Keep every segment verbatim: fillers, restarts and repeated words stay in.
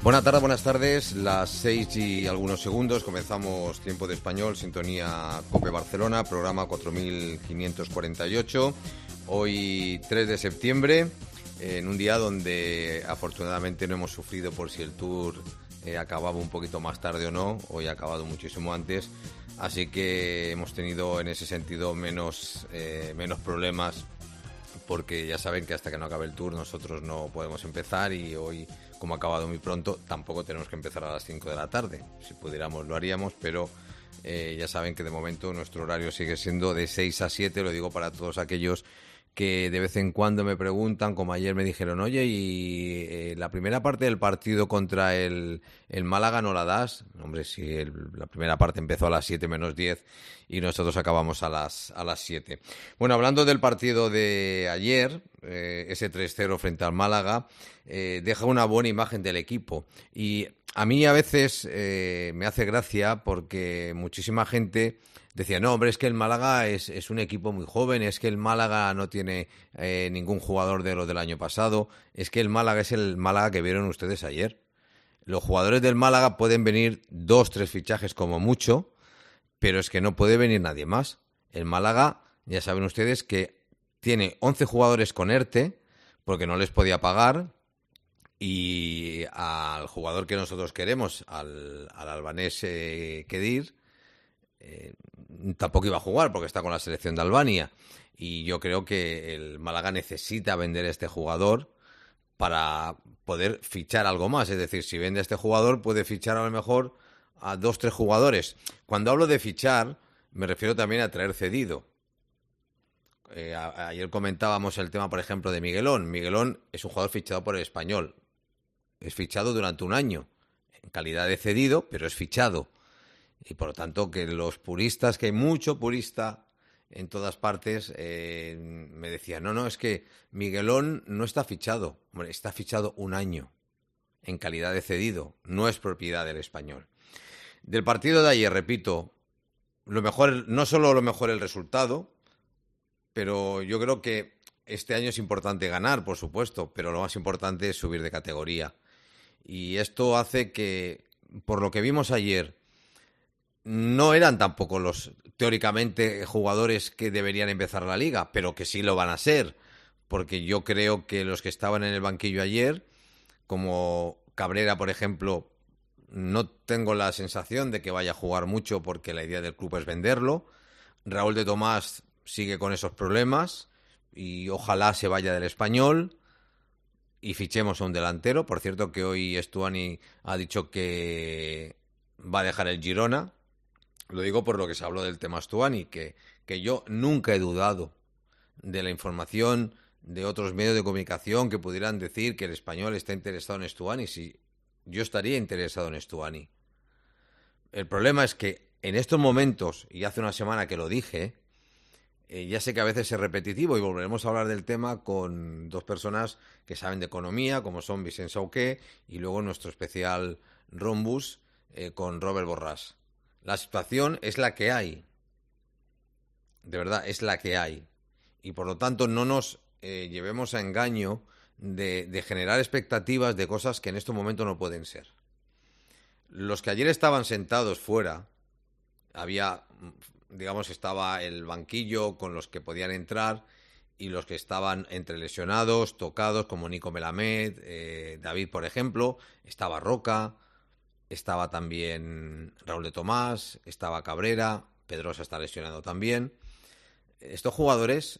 Buenas tardes, buenas tardes, las seis y algunos segundos, comenzamos Tiempo de Español, sintonía COPE Barcelona, programa cuatro mil quinientos cuarenta y ocho, hoy tres de septiembre, en un día donde afortunadamente no hemos sufrido por si el Tour eh, acababa un poquito más tarde o no, hoy ha acabado muchísimo antes, así que hemos tenido en ese sentido menos, eh, menos problemas, porque ya saben que hasta que no acabe el Tour nosotros no podemos empezar y hoy, como ha acabado muy pronto, tampoco tenemos que empezar a las cinco de la tarde. Si pudiéramos lo haríamos, pero eh, ya saben que de momento nuestro horario sigue siendo de seis a siete, lo digo para todos aquellos que de vez en cuando me preguntan, como ayer me dijeron, oye, y eh, la primera parte del partido contra el, el Málaga no la das. Hombre, si el, la primera parte empezó a las siete menos diez y nosotros acabamos a las a las siete. Bueno, hablando del partido de ayer, eh, ese tres cero frente al Málaga, eh, deja una buena imagen del equipo. Y a mí a veces eh, me hace gracia porque muchísima gente decía, no, hombre, es que el Málaga es, es un equipo muy joven, es que el Málaga no tiene eh, ningún jugador de los del año pasado, es que el Málaga es el Málaga que vieron ustedes ayer. Los jugadores del Málaga pueden venir dos, tres fichajes como mucho, pero es que no puede venir nadie más. El Málaga, ya saben ustedes que tiene once jugadores con ERTE, porque no les podía pagar, y al jugador que nosotros queremos, al, al albanés eh, Kedir, Eh, tampoco iba a jugar porque está con la selección de Albania y yo creo que el Málaga necesita vender a este jugador para poder fichar algo más, es decir, si vende a este jugador puede fichar a lo mejor a dos, tres jugadores. Cuando hablo de fichar me refiero también a traer cedido. Eh, a, ayer comentábamos el tema, por ejemplo, de Miguelón. Miguelón es un jugador fichado por el Español, es fichado durante un año en calidad de cedido, pero es fichado. Y por lo tanto, que los puristas, que hay mucho purista en todas partes, eh, me decían, no, no, es que Miguelón no está fichado. Hombre, está fichado un año en calidad de cedido, no es propiedad del Español. Del partido de ayer, repito, lo mejor, no solo lo mejor el resultado, pero yo creo que este año es importante ganar, por supuesto, pero lo más importante es subir de categoría. Y esto hace que, por lo que vimos ayer, no eran tampoco los, teóricamente, jugadores que deberían empezar la liga, pero que sí lo van a ser, porque yo creo que los que estaban en el banquillo ayer, como Cabrera, por ejemplo, no tengo la sensación de que vaya a jugar mucho porque la idea del club es venderlo. Raúl de Tomás sigue con esos problemas y ojalá se vaya del Español y fichemos a un delantero. Por cierto que hoy Stuani ha dicho que va a dejar el Girona. Lo digo por lo que se habló del tema Stuani, que, que yo nunca he dudado de la información de otros medios de comunicación que pudieran decir que el Español está interesado en Stuani. Si yo estaría interesado en Stuani. El problema es que en estos momentos, y hace una semana que lo dije, eh, ya sé que a veces es repetitivo y volveremos a hablar del tema con dos personas que saben de economía, como son Vicent Sauqué y luego nuestro especial Rombus eh, con Robert Borràs. La situación es la que hay. De verdad, es la que hay. Y por lo tanto no nos eh, llevemos a engaño de, de generar expectativas de cosas que en este momento no pueden ser. Los que ayer estaban sentados fuera, había, digamos, estaba el banquillo con los que podían entrar y los que estaban entre lesionados, tocados, como Nico Melamed, eh, David, por ejemplo, estaba Roca, estaba también Raúl de Tomás, estaba Cabrera, Pedrosa está lesionado también. Estos jugadores,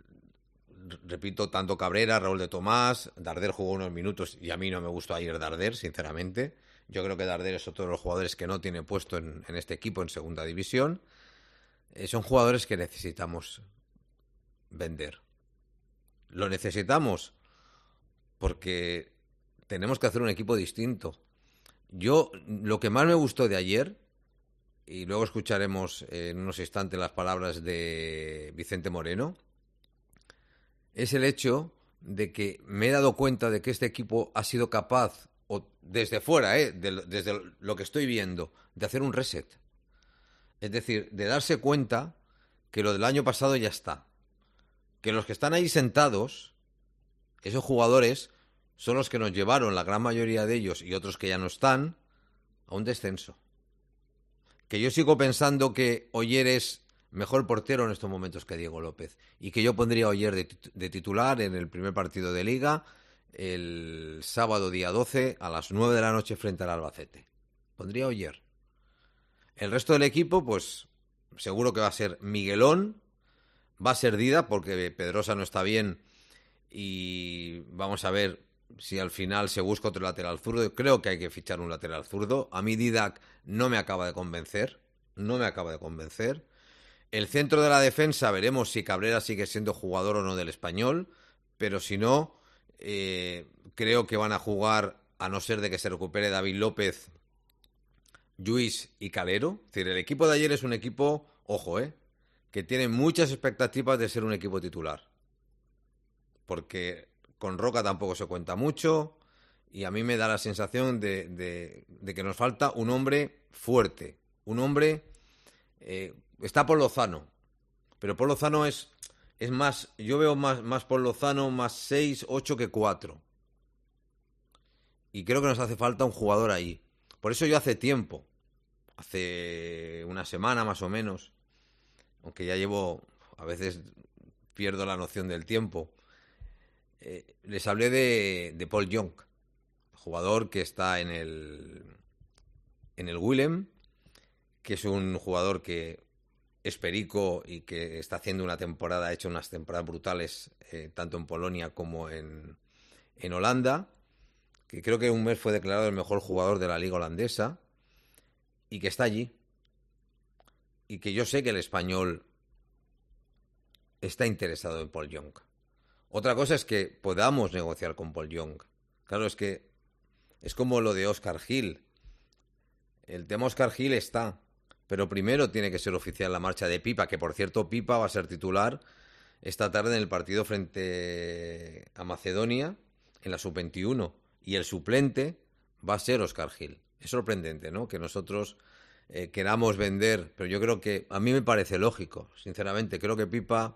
repito, tanto Cabrera, Raúl de Tomás, Darder jugó unos minutos y a mí no me gustó ayer Darder, sinceramente. Yo creo que Darder es otro de los jugadores que no tiene puesto en, en este equipo en segunda división. Eh, son jugadores que necesitamos vender. Lo necesitamos porque tenemos que hacer un equipo distinto. Yo, lo que más me gustó de ayer, y luego escucharemos en unos instantes las palabras de Vicente Moreno, es el hecho de que me he dado cuenta de que este equipo ha sido capaz, o desde fuera, ¿eh? de, desde lo que estoy viendo, de hacer un reset. Es decir, de darse cuenta que lo del año pasado ya está. Que los que están ahí sentados, esos jugadores, son los que nos llevaron, la gran mayoría de ellos y otros que ya no están, a un descenso. Que yo sigo pensando que Oller es mejor portero en estos momentos que Diego López, y que yo pondría a Oller de, tit- de titular en el primer partido de Liga el sábado día doce a las nueve de la noche frente al Albacete. Pondría a Oller. El resto del equipo, pues seguro que va a ser Miguelón, va a ser Dida porque Pedrosa no está bien y vamos a ver si al final se busca otro lateral zurdo. Creo que hay que fichar un lateral zurdo. A mí Didac no me acaba de convencer, no me acaba de convencer. El centro de la defensa, veremos si Cabrera sigue siendo jugador o no del Español, pero si no, eh, creo que van a jugar, a no ser de que se recupere David López, Lluís y Calero. Es decir, el equipo de ayer es un equipo, ojo, eh, que tiene muchas expectativas de ser un equipo titular. Porque con Roca tampoco se cuenta mucho y a mí me da la sensación de, de, de que nos falta un hombre fuerte, un hombre... Eh, está Paul Lozano, pero Paul Lozano es, es más, yo veo más, más Paul Lozano más seis, ocho que cuatro. Y creo que nos hace falta un jugador ahí. Por eso yo hace tiempo, hace una semana más o menos, aunque ya llevo, a veces pierdo la noción del tiempo, eh, les hablé de, de Paul Young, jugador que está en el, en el Willem, que es un jugador que es perico y que está haciendo una temporada, ha hecho unas temporadas brutales, eh, tanto en Polonia como en, en Holanda, que creo que un mes fue declarado el mejor jugador de la liga holandesa y que está allí. Y que yo sé que el Español está interesado en Paul Young. Otra cosa es que podamos negociar con Paul Young. Claro, es que es como lo de Óscar Gil. El tema Óscar Gil está, pero primero tiene que ser oficial la marcha de Pipa, que por cierto Pipa va a ser titular esta tarde en el partido frente a Macedonia en la sub veintiuno y el suplente va a ser Óscar Gil. Es sorprendente, ¿no?, que nosotros eh, queramos vender, pero yo creo que a mí me parece lógico, sinceramente. Creo que Pipa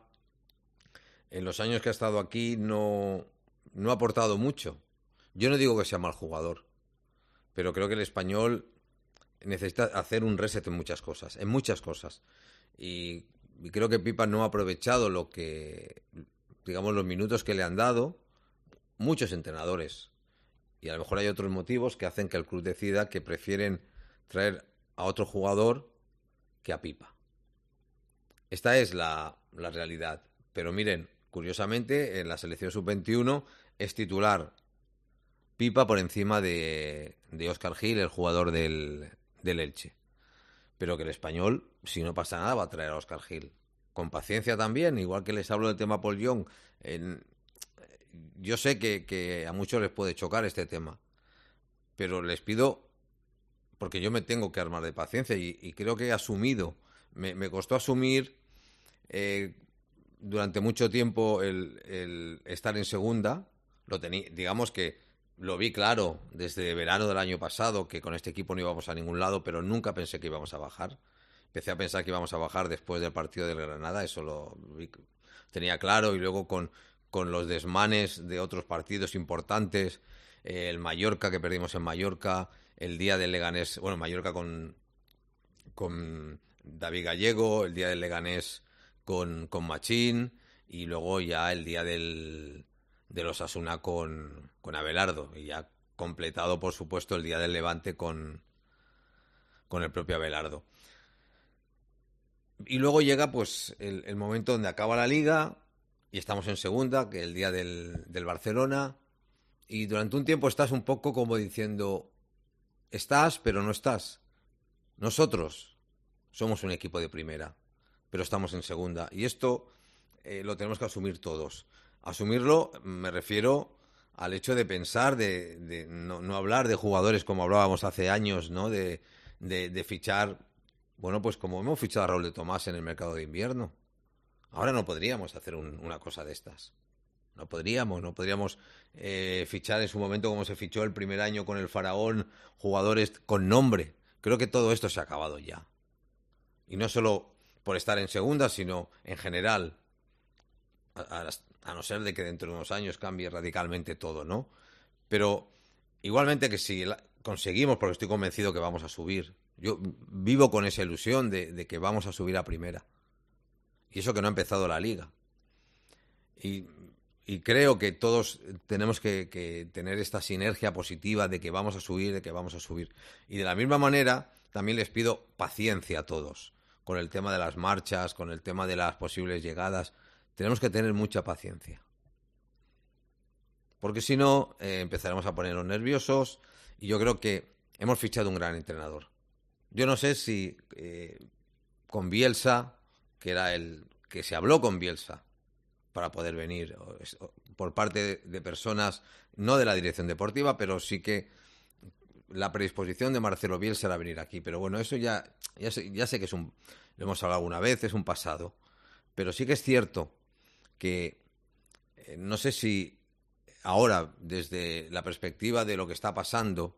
en los años que ha estado aquí no, no ha aportado mucho. Yo no digo que sea mal jugador, pero creo que el Español necesita hacer un reset en muchas cosas, en muchas cosas. Y, y creo que Pipa no ha aprovechado lo que, digamos, los minutos que le han dado muchos entrenadores. Y a lo mejor hay otros motivos que hacen que el club decida que prefieren traer a otro jugador que a Pipa. Esta es la, la realidad. Pero miren, curiosamente, en la selección sub veintiuno es titular Pipa por encima de, de Óscar Gil, el jugador del, del Elche. Pero que el Español, si no pasa nada, va a traer a Óscar Gil. Con paciencia también, igual que les hablo del tema Paul Young. En, yo sé que, que a muchos les puede chocar este tema, pero les pido, porque yo me tengo que armar de paciencia y, y creo que he asumido, me, me costó asumir eh, durante mucho tiempo el, el estar en segunda. Lo tenía, digamos que lo vi claro desde verano del año pasado, que con este equipo no íbamos a ningún lado, pero nunca pensé que íbamos a bajar. Empecé a pensar que íbamos a bajar después del partido del Granada, eso lo vi, tenía claro, y luego con, con los desmanes de otros partidos importantes, eh, el Mallorca que perdimos en Mallorca, el día del Leganés, bueno, Mallorca con, con David Gallego, el día del Leganés con, con Machín, y luego ya el día del de los Osasuna con, con Abelardo, y ya completado, por supuesto, el día del Levante con, con el propio Abelardo. Y luego llega pues el, el momento donde acaba la Liga y estamos en segunda, que es el día del, del Barcelona, y durante un tiempo estás un poco como diciendo, estás, pero no estás. Nosotros somos un equipo de primera, pero estamos en segunda, y esto eh, lo tenemos que asumir todos. Asumirlo me refiero al hecho de pensar, de, de no, no hablar de jugadores como hablábamos hace años, ¿no? De, de, de fichar, bueno, pues como hemos fichado a Raúl de Tomás en el mercado de invierno. Ahora no podríamos hacer un, una cosa de estas. No podríamos, no podríamos eh, fichar en su momento como se fichó el primer año con el Faraón, jugadores con nombre. Creo que todo esto se ha acabado ya. Y no solo por estar en segunda, sino en general. A, a, a no ser de que dentro de unos años cambie radicalmente todo, ¿no? Pero igualmente que si la, conseguimos, porque estoy convencido que vamos a subir, yo vivo con esa ilusión de, de que vamos a subir a primera. Y eso que no ha empezado la liga. Y, y creo que todos tenemos que, que tener esta sinergia positiva de que vamos a subir, de que vamos a subir. Y de la misma manera, también les pido paciencia a todos. Con el tema de las marchas, con el tema de las posibles llegadas. Tenemos que tener mucha paciencia. Porque si no, eh, empezaremos a ponernos nerviosos. Y yo creo que hemos fichado un gran entrenador. Yo no sé si eh, con Bielsa, que era el que se habló con Bielsa para poder venir por parte de, de personas, no de la dirección deportiva, pero sí que la predisposición de Marcelo Bielsa era venir aquí. Pero bueno, eso ya, ya, sé, ya sé que es un, lo hemos hablado alguna vez, es un pasado. Pero sí que es cierto que eh, no sé si ahora, desde la perspectiva de lo que está pasando,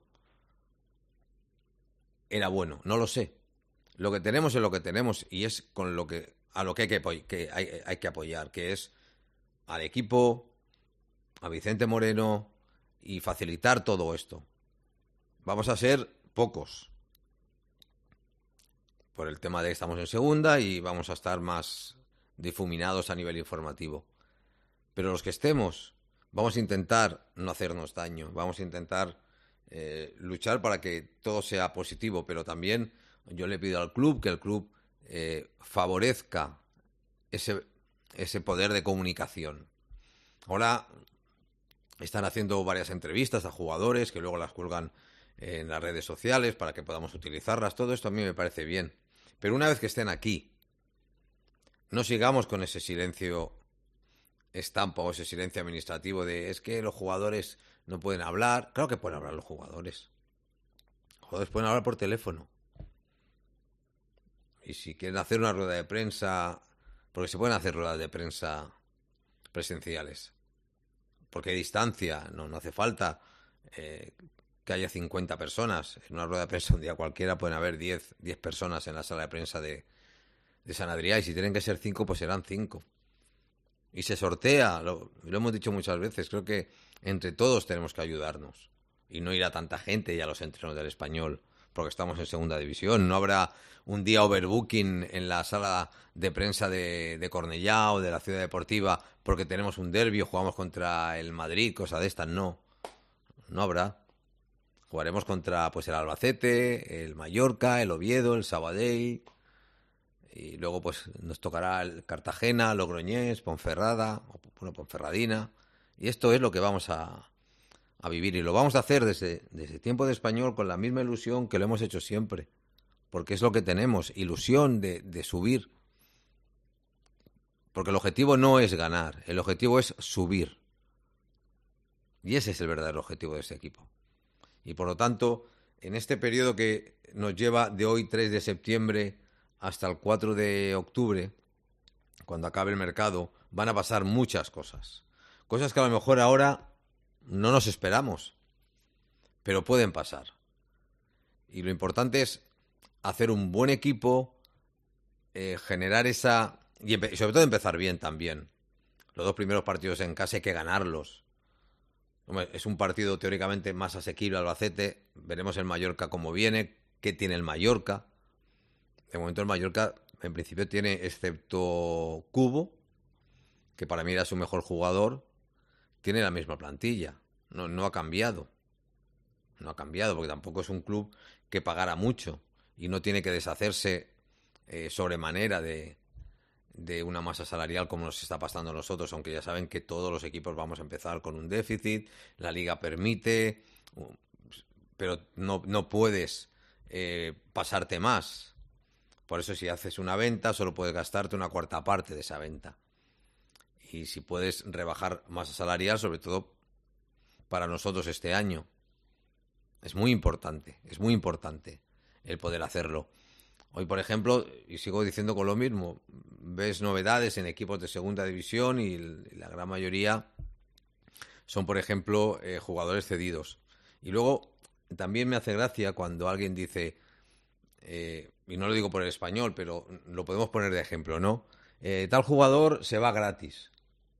era bueno, no lo sé. Lo que tenemos es lo que tenemos y es con lo que a lo que hay que, que, hay, hay que apoyar, que es al equipo, a Vicente Moreno y facilitar todo esto. Vamos a ser pocos por el tema de que estamos en segunda y vamos a estar más difuminados a nivel informativo. Pero los que estemos, vamos a intentar no hacernos daño, vamos a intentar eh, luchar para que todo sea positivo, pero también yo le pido al club que el club eh, favorezca ese, ese poder de comunicación. Ahora están haciendo varias entrevistas a jugadores que luego las cuelgan en las redes sociales para que podamos utilizarlas. Todo esto a mí me parece bien. Pero una vez que estén aquí, no sigamos con ese silencio estampa o ese silencio administrativo de es que los jugadores no pueden hablar. Claro que pueden hablar los jugadores. Los jugadores pueden hablar por teléfono. Y si quieren hacer una rueda de prensa, porque se pueden hacer ruedas de prensa presenciales. Porque hay distancia, no, no hace falta eh, que haya cincuenta personas. En una rueda de prensa un día cualquiera pueden haber diez, diez personas en la sala de prensa de, de San Adrià. Y si tienen que ser cinco, pues serán cinco. Y se sortea, lo, lo hemos dicho muchas veces, creo que entre todos tenemos que ayudarnos. Y no ir a tanta gente y a los entrenos del Español, porque estamos en segunda división. No habrá un día overbooking en la sala de prensa de, de Cornellá o de la Ciudad Deportiva porque tenemos un derbi o jugamos contra el Madrid, cosa de estas. No, no habrá. Jugaremos contra pues el Albacete, el Mallorca, el Oviedo, el Sabadell. Y luego pues nos tocará el Cartagena, Logroñés, Ponferrada, o bueno, Ponferradina. Y esto es lo que vamos a, a vivir. Y lo vamos a hacer desde, desde Tiempo de Español con la misma ilusión que lo hemos hecho siempre. Porque es lo que tenemos, ilusión de, de subir. Porque el objetivo no es ganar, el objetivo es subir. Y ese es el verdadero objetivo de este equipo. Y por lo tanto, en este periodo que nos lleva de hoy tres de septiembre hasta el cuatro de octubre, cuando acabe el mercado, van a pasar muchas cosas. Cosas que a lo mejor ahora no nos esperamos, pero pueden pasar. Y lo importante es hacer un buen equipo, eh, generar esa... Y, y sobre todo empezar bien también. Los dos primeros partidos en casa hay que ganarlos. Hombre, es un partido teóricamente más asequible al Albacete. Veremos el Mallorca cómo viene, qué tiene el Mallorca. De momento el Mallorca, en principio, tiene, excepto Cubo, que para mí era su mejor jugador, tiene la misma plantilla. No, no ha cambiado. No ha cambiado, porque tampoco es un club que pagara mucho y no tiene que deshacerse eh, sobremanera de, de una masa salarial como nos está pasando a nosotros, aunque ya saben que todos los equipos vamos a empezar con un déficit, la liga permite, pero no, no puedes eh, pasarte más. Por eso si haces una venta solo puedes gastarte una cuarta parte de esa venta. Y si puedes rebajar masa salarial, sobre todo para nosotros este año, es muy importante, es muy importante el poder hacerlo. Hoy, por ejemplo, y sigo diciendo con lo mismo, ves novedades en equipos de segunda división y la gran mayoría son, por ejemplo, eh, jugadores cedidos. Y luego también me hace gracia cuando alguien dice, eh, y no lo digo por el Español, pero lo podemos poner de ejemplo, ¿no? Eh, tal jugador se va gratis.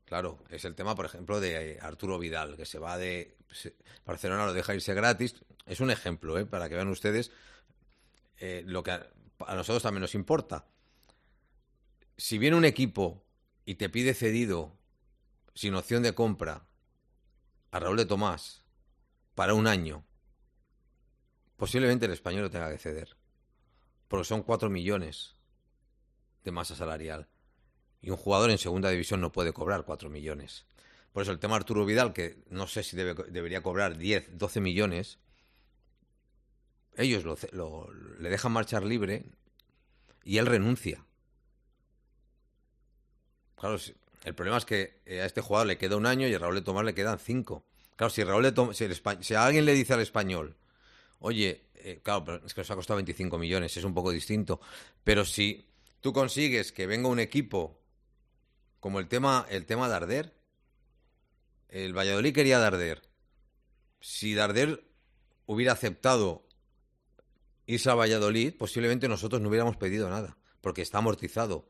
Claro, es el tema, por ejemplo, de Arturo Vidal, que se va de... Barcelona lo deja irse gratis. Es un ejemplo, ¿eh? Para que vean ustedes eh, lo que a, a nosotros también nos importa. Si viene un equipo y te pide cedido sin opción de compra a Raúl de Tomás para un año, posiblemente el Español lo tenga que ceder. Porque son cuatro millones de masa salarial. Y un jugador en segunda división no puede cobrar cuatro millones. Por eso el tema Arturo Vidal, que no sé si debe, debería cobrar diez, doce millones, ellos lo, lo, le dejan marchar libre y él renuncia. Claro, el problema es que a este jugador le queda un año y a Raúl de Tomás le quedan cinco. Claro, si, Raúl de Tomás, si, el, si alguien le dice al Español, oye, eh, claro, pero es que nos ha costado veinticinco millones, es un poco distinto, pero si tú consigues que venga un equipo como el tema, el tema de Darder, el Valladolid quería Darder. Si Darder hubiera aceptado irse a Valladolid, posiblemente nosotros no hubiéramos pedido nada, porque está amortizado.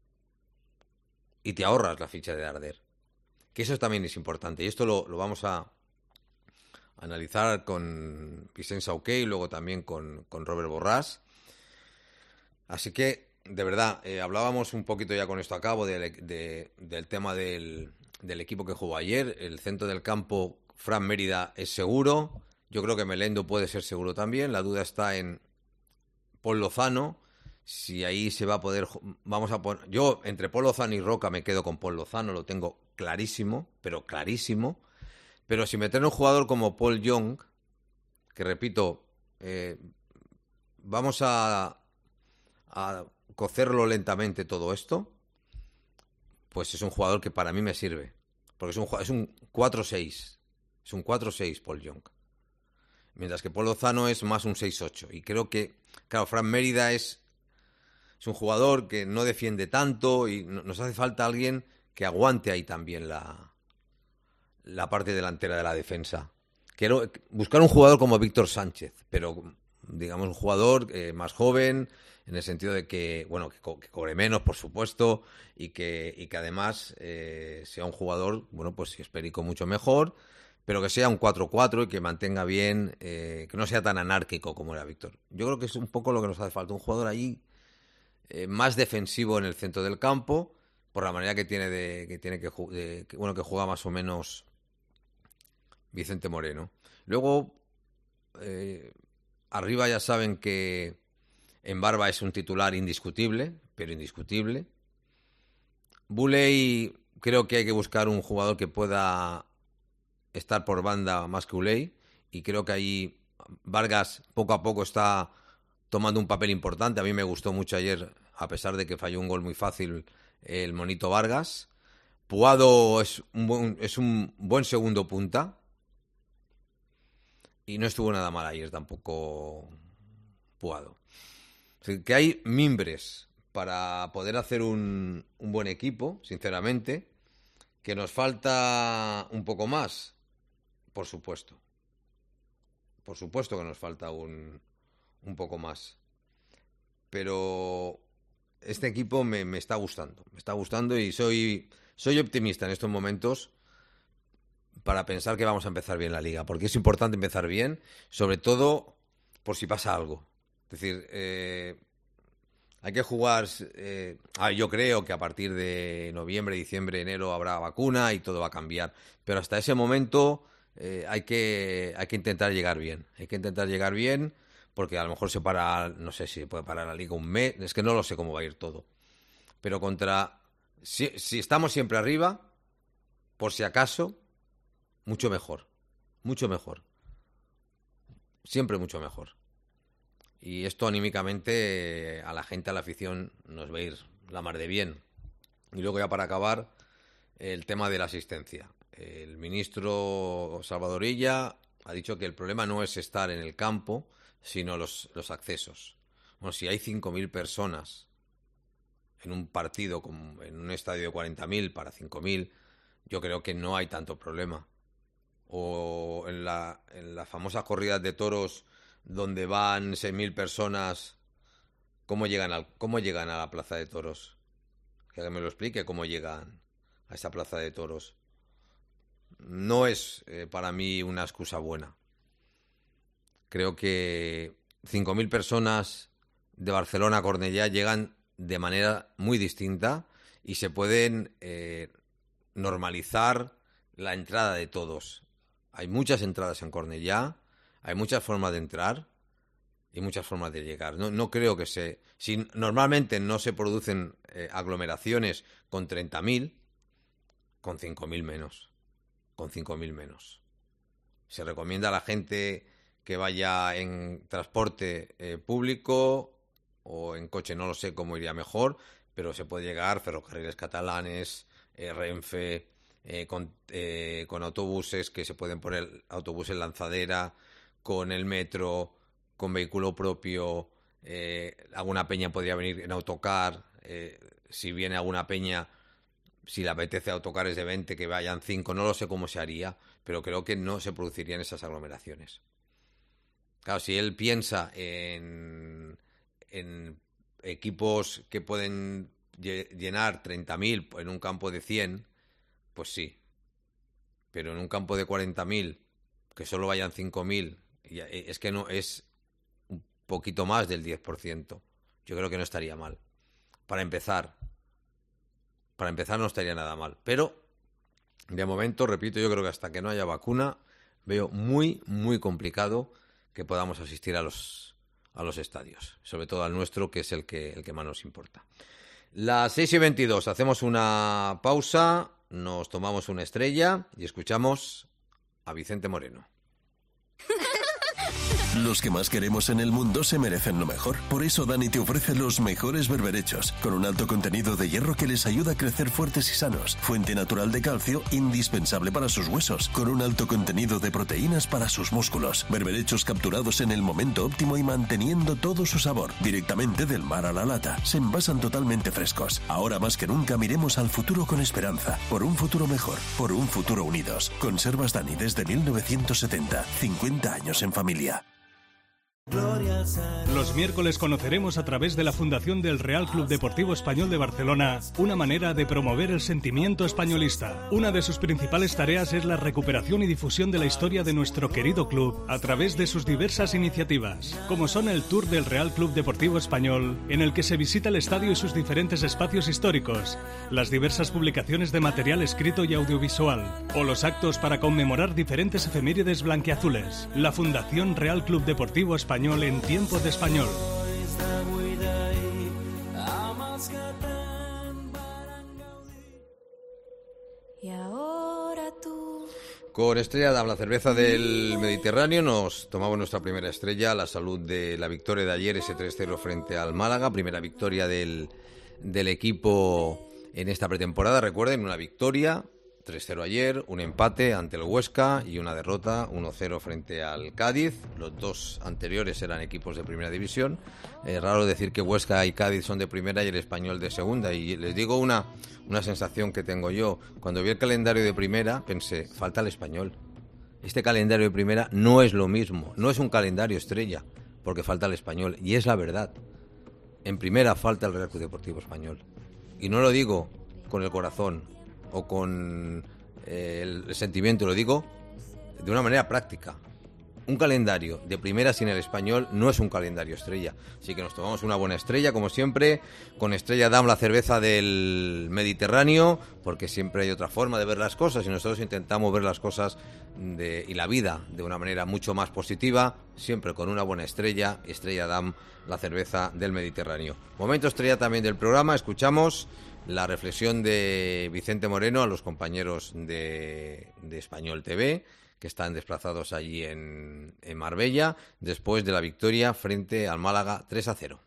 Y te ahorras la ficha de Darder. Que eso también es importante. Y esto lo, lo vamos a analizar con Vicent Sauqué y luego también con, con Robert Borràs. Así que, de verdad, eh, hablábamos un poquito ya con esto a cabo de, de, del tema del, del equipo que jugó ayer. El centro del campo, Fran Mérida, es seguro. Yo creo que Melendo puede ser seguro también. La duda está en Pol Lozano. Si ahí se va a poder... Vamos a poner... Yo, entre Pol Lozano y Roca, me quedo con Pol Lozano. Lo tengo clarísimo, pero clarísimo. Pero si meter un jugador como Paul Young, que repito, eh, vamos a, a cocerlo lentamente todo esto, pues es un jugador que para mí me sirve. Porque es un, es un cuatro seis. Es un cuatro seis Paul Young. Mientras que Pol Lozano es más un seis ocho. Y creo que, claro, Fran Mérida es, es un jugador que no defiende tanto y nos hace falta alguien que aguante ahí también la, la parte delantera de la defensa. Quiero buscar un jugador como Víctor Sánchez, pero digamos un jugador eh, más joven, en el sentido de que, bueno, que, co que cobre menos, por supuesto, y que, y que además eh, sea un jugador, bueno, pues si es Perico mucho mejor, pero que sea un cuatro cuatro y que mantenga bien, eh, que no sea tan anárquico como era Víctor. Yo creo que es un poco lo que nos hace falta, un jugador ahí eh, más defensivo en el centro del campo, por la manera que tiene de que tiene que, de, que bueno, que juega más o menos Vicente Moreno. Luego, eh, arriba ya saben que en Barba es un titular indiscutible, pero indiscutible. Buley, creo que hay que buscar un jugador que pueda estar por banda más que Uley, y creo que ahí Vargas poco a poco está tomando un papel importante. A mí me gustó mucho ayer, a pesar de que falló un gol muy fácil, el monito Vargas. Puado es un buen, es un buen segundo punta y no estuvo nada mal ayer tampoco Puado. O sea, que hay mimbres para poder hacer un, un buen equipo, sinceramente. Que nos falta un poco más, por supuesto. Por supuesto que nos falta un, un poco más. Pero este equipo me, me está gustando. Me está gustando y soy, soy optimista en estos momentos para pensar que vamos a empezar bien la liga. Porque es importante empezar bien, sobre todo por si pasa algo. Es decir, eh, hay que jugar... Eh, ah, yo creo que a partir de noviembre, diciembre, enero habrá vacuna y todo va a cambiar. Pero hasta ese momento eh, hay que, hay que intentar llegar bien. Hay que intentar llegar bien porque a lo mejor se para... No sé si puede parar la liga un mes. Es que no lo sé cómo va a ir todo. Pero contra... Si, si estamos siempre arriba, por si acaso, mucho mejor. Mucho mejor. Siempre mucho mejor. Y esto anímicamente a la gente, a la afición, nos va a ir la mar de bien. Y luego ya para acabar, el tema de la asistencia. El ministro Salvador Illa ha dicho que el problema no es estar en el campo, sino los, los accesos. Bueno, si hay cinco mil personas en un partido, como en un estadio de cuarenta mil para cinco mil, yo creo que no hay tanto problema. O en la, en las famosas corridas de toros donde van seis mil personas, ¿cómo llegan, al, ¿cómo llegan a la plaza de toros? Que alguien me lo explique, ¿cómo llegan a esta plaza de toros. No es eh, para mí una excusa buena. Creo que cinco mil personas de Barcelona a Cornellá llegan de manera muy distinta y se pueden eh, normalizar la entrada de todos. Hay muchas entradas en Cornellá, hay muchas formas de entrar y muchas formas de llegar. No, no creo que se... Si normalmente no se producen eh, aglomeraciones con treinta mil, con cinco mil menos. Con cinco mil menos. Se recomienda a la gente que vaya en transporte eh, público o en coche, no lo sé cómo iría mejor, pero se puede llegar, ferrocarriles catalanes, eh, Renfe, eh, con, eh, con autobuses que se pueden poner autobuses lanzadera, con el metro, con vehículo propio, eh, alguna peña podría venir en autocar, eh, si viene alguna peña, si le apetece autocares de veinte, que vayan cinco, no lo sé cómo se haría, pero creo que no se producirían esas aglomeraciones. Claro, si él piensa en, en equipos que pueden llenar treinta mil en un campo de cien, pues sí. Pero en un campo de cuarenta mil, que solo vayan cinco mil, es que no es un poquito más del diez por ciento. Yo creo que no estaría mal. Para empezar, para empezar no estaría nada mal. Pero, de momento, repito, yo creo que hasta que no haya vacuna, veo muy, muy complicado que podamos asistir a los, a los estadios. Sobre todo al nuestro, que es el que, el que más nos importa. Las seis y veintidós, hacemos una pausa, nos tomamos una estrella y escuchamos a Vicente Moreno. Los que más queremos en el mundo se merecen lo mejor. Por eso Dani te ofrece los mejores berberechos, con un alto contenido de hierro que les ayuda a crecer fuertes y sanos. Fuente natural de calcio, indispensable para sus huesos, con un alto contenido de proteínas para sus músculos. Berberechos capturados en el momento óptimo y manteniendo todo su sabor, directamente del mar a la lata. Se envasan totalmente frescos. Ahora más que nunca miremos al futuro con esperanza. Por un futuro mejor, por un futuro unidos. Conservas Dani desde mil novecientos setenta. cincuenta años en familia. Los miércoles conoceremos a través de la Fundación del Real Club Deportivo Español de Barcelona una manera de promover el sentimiento españolista. Una de sus principales tareas es la recuperación y difusión de la historia de nuestro querido club a través de sus diversas iniciativas, como son el Tour del Real Club Deportivo Español, en el que se visita el estadio y sus diferentes espacios históricos, las diversas publicaciones de material escrito y audiovisual, o los actos para conmemorar diferentes efemérides blanquiazules. La Fundación Real Club Deportivo Español Español en tiempo de español. Y ahora tú. Con Estrella Damm, la cerveza del Mediterráneo, nos tomamos nuestra primera estrella, la salud de la victoria de ayer, ese tres cero frente al Málaga, primera victoria del, del equipo en esta pretemporada. Recuerden, una victoria, tres cero ayer, un empate ante el Huesca y una derrota, uno cero frente al Cádiz. Los dos anteriores eran equipos de primera división. Es eh, raro decir que Huesca y Cádiz son de primera y el Español de segunda. Y les digo una, una sensación que tengo yo. Cuando vi el calendario de primera, pensé, falta el Español. Este calendario de primera no es lo mismo. No es un calendario estrella, porque falta el Español. Y es la verdad. En primera falta el Real Club Deportivo Español. Y no lo digo con el corazón o con eh, el sentimiento, lo digo de una manera práctica. Un calendario de primera sin el Español no es un calendario estrella. Así que nos tomamos una buena estrella, como siempre, con Estrella Damm, la cerveza del Mediterráneo, porque siempre hay otra forma de ver las cosas y nosotros intentamos ver las cosas de, y la vida de una manera mucho más positiva, siempre con una buena estrella. Estrella Damm, la cerveza del Mediterráneo. Momento estrella también del programa, escuchamos la reflexión de Vicente Moreno a los compañeros de, de Español T V, que están desplazados allí en, en Marbella, después de la victoria frente al Málaga tres a cero.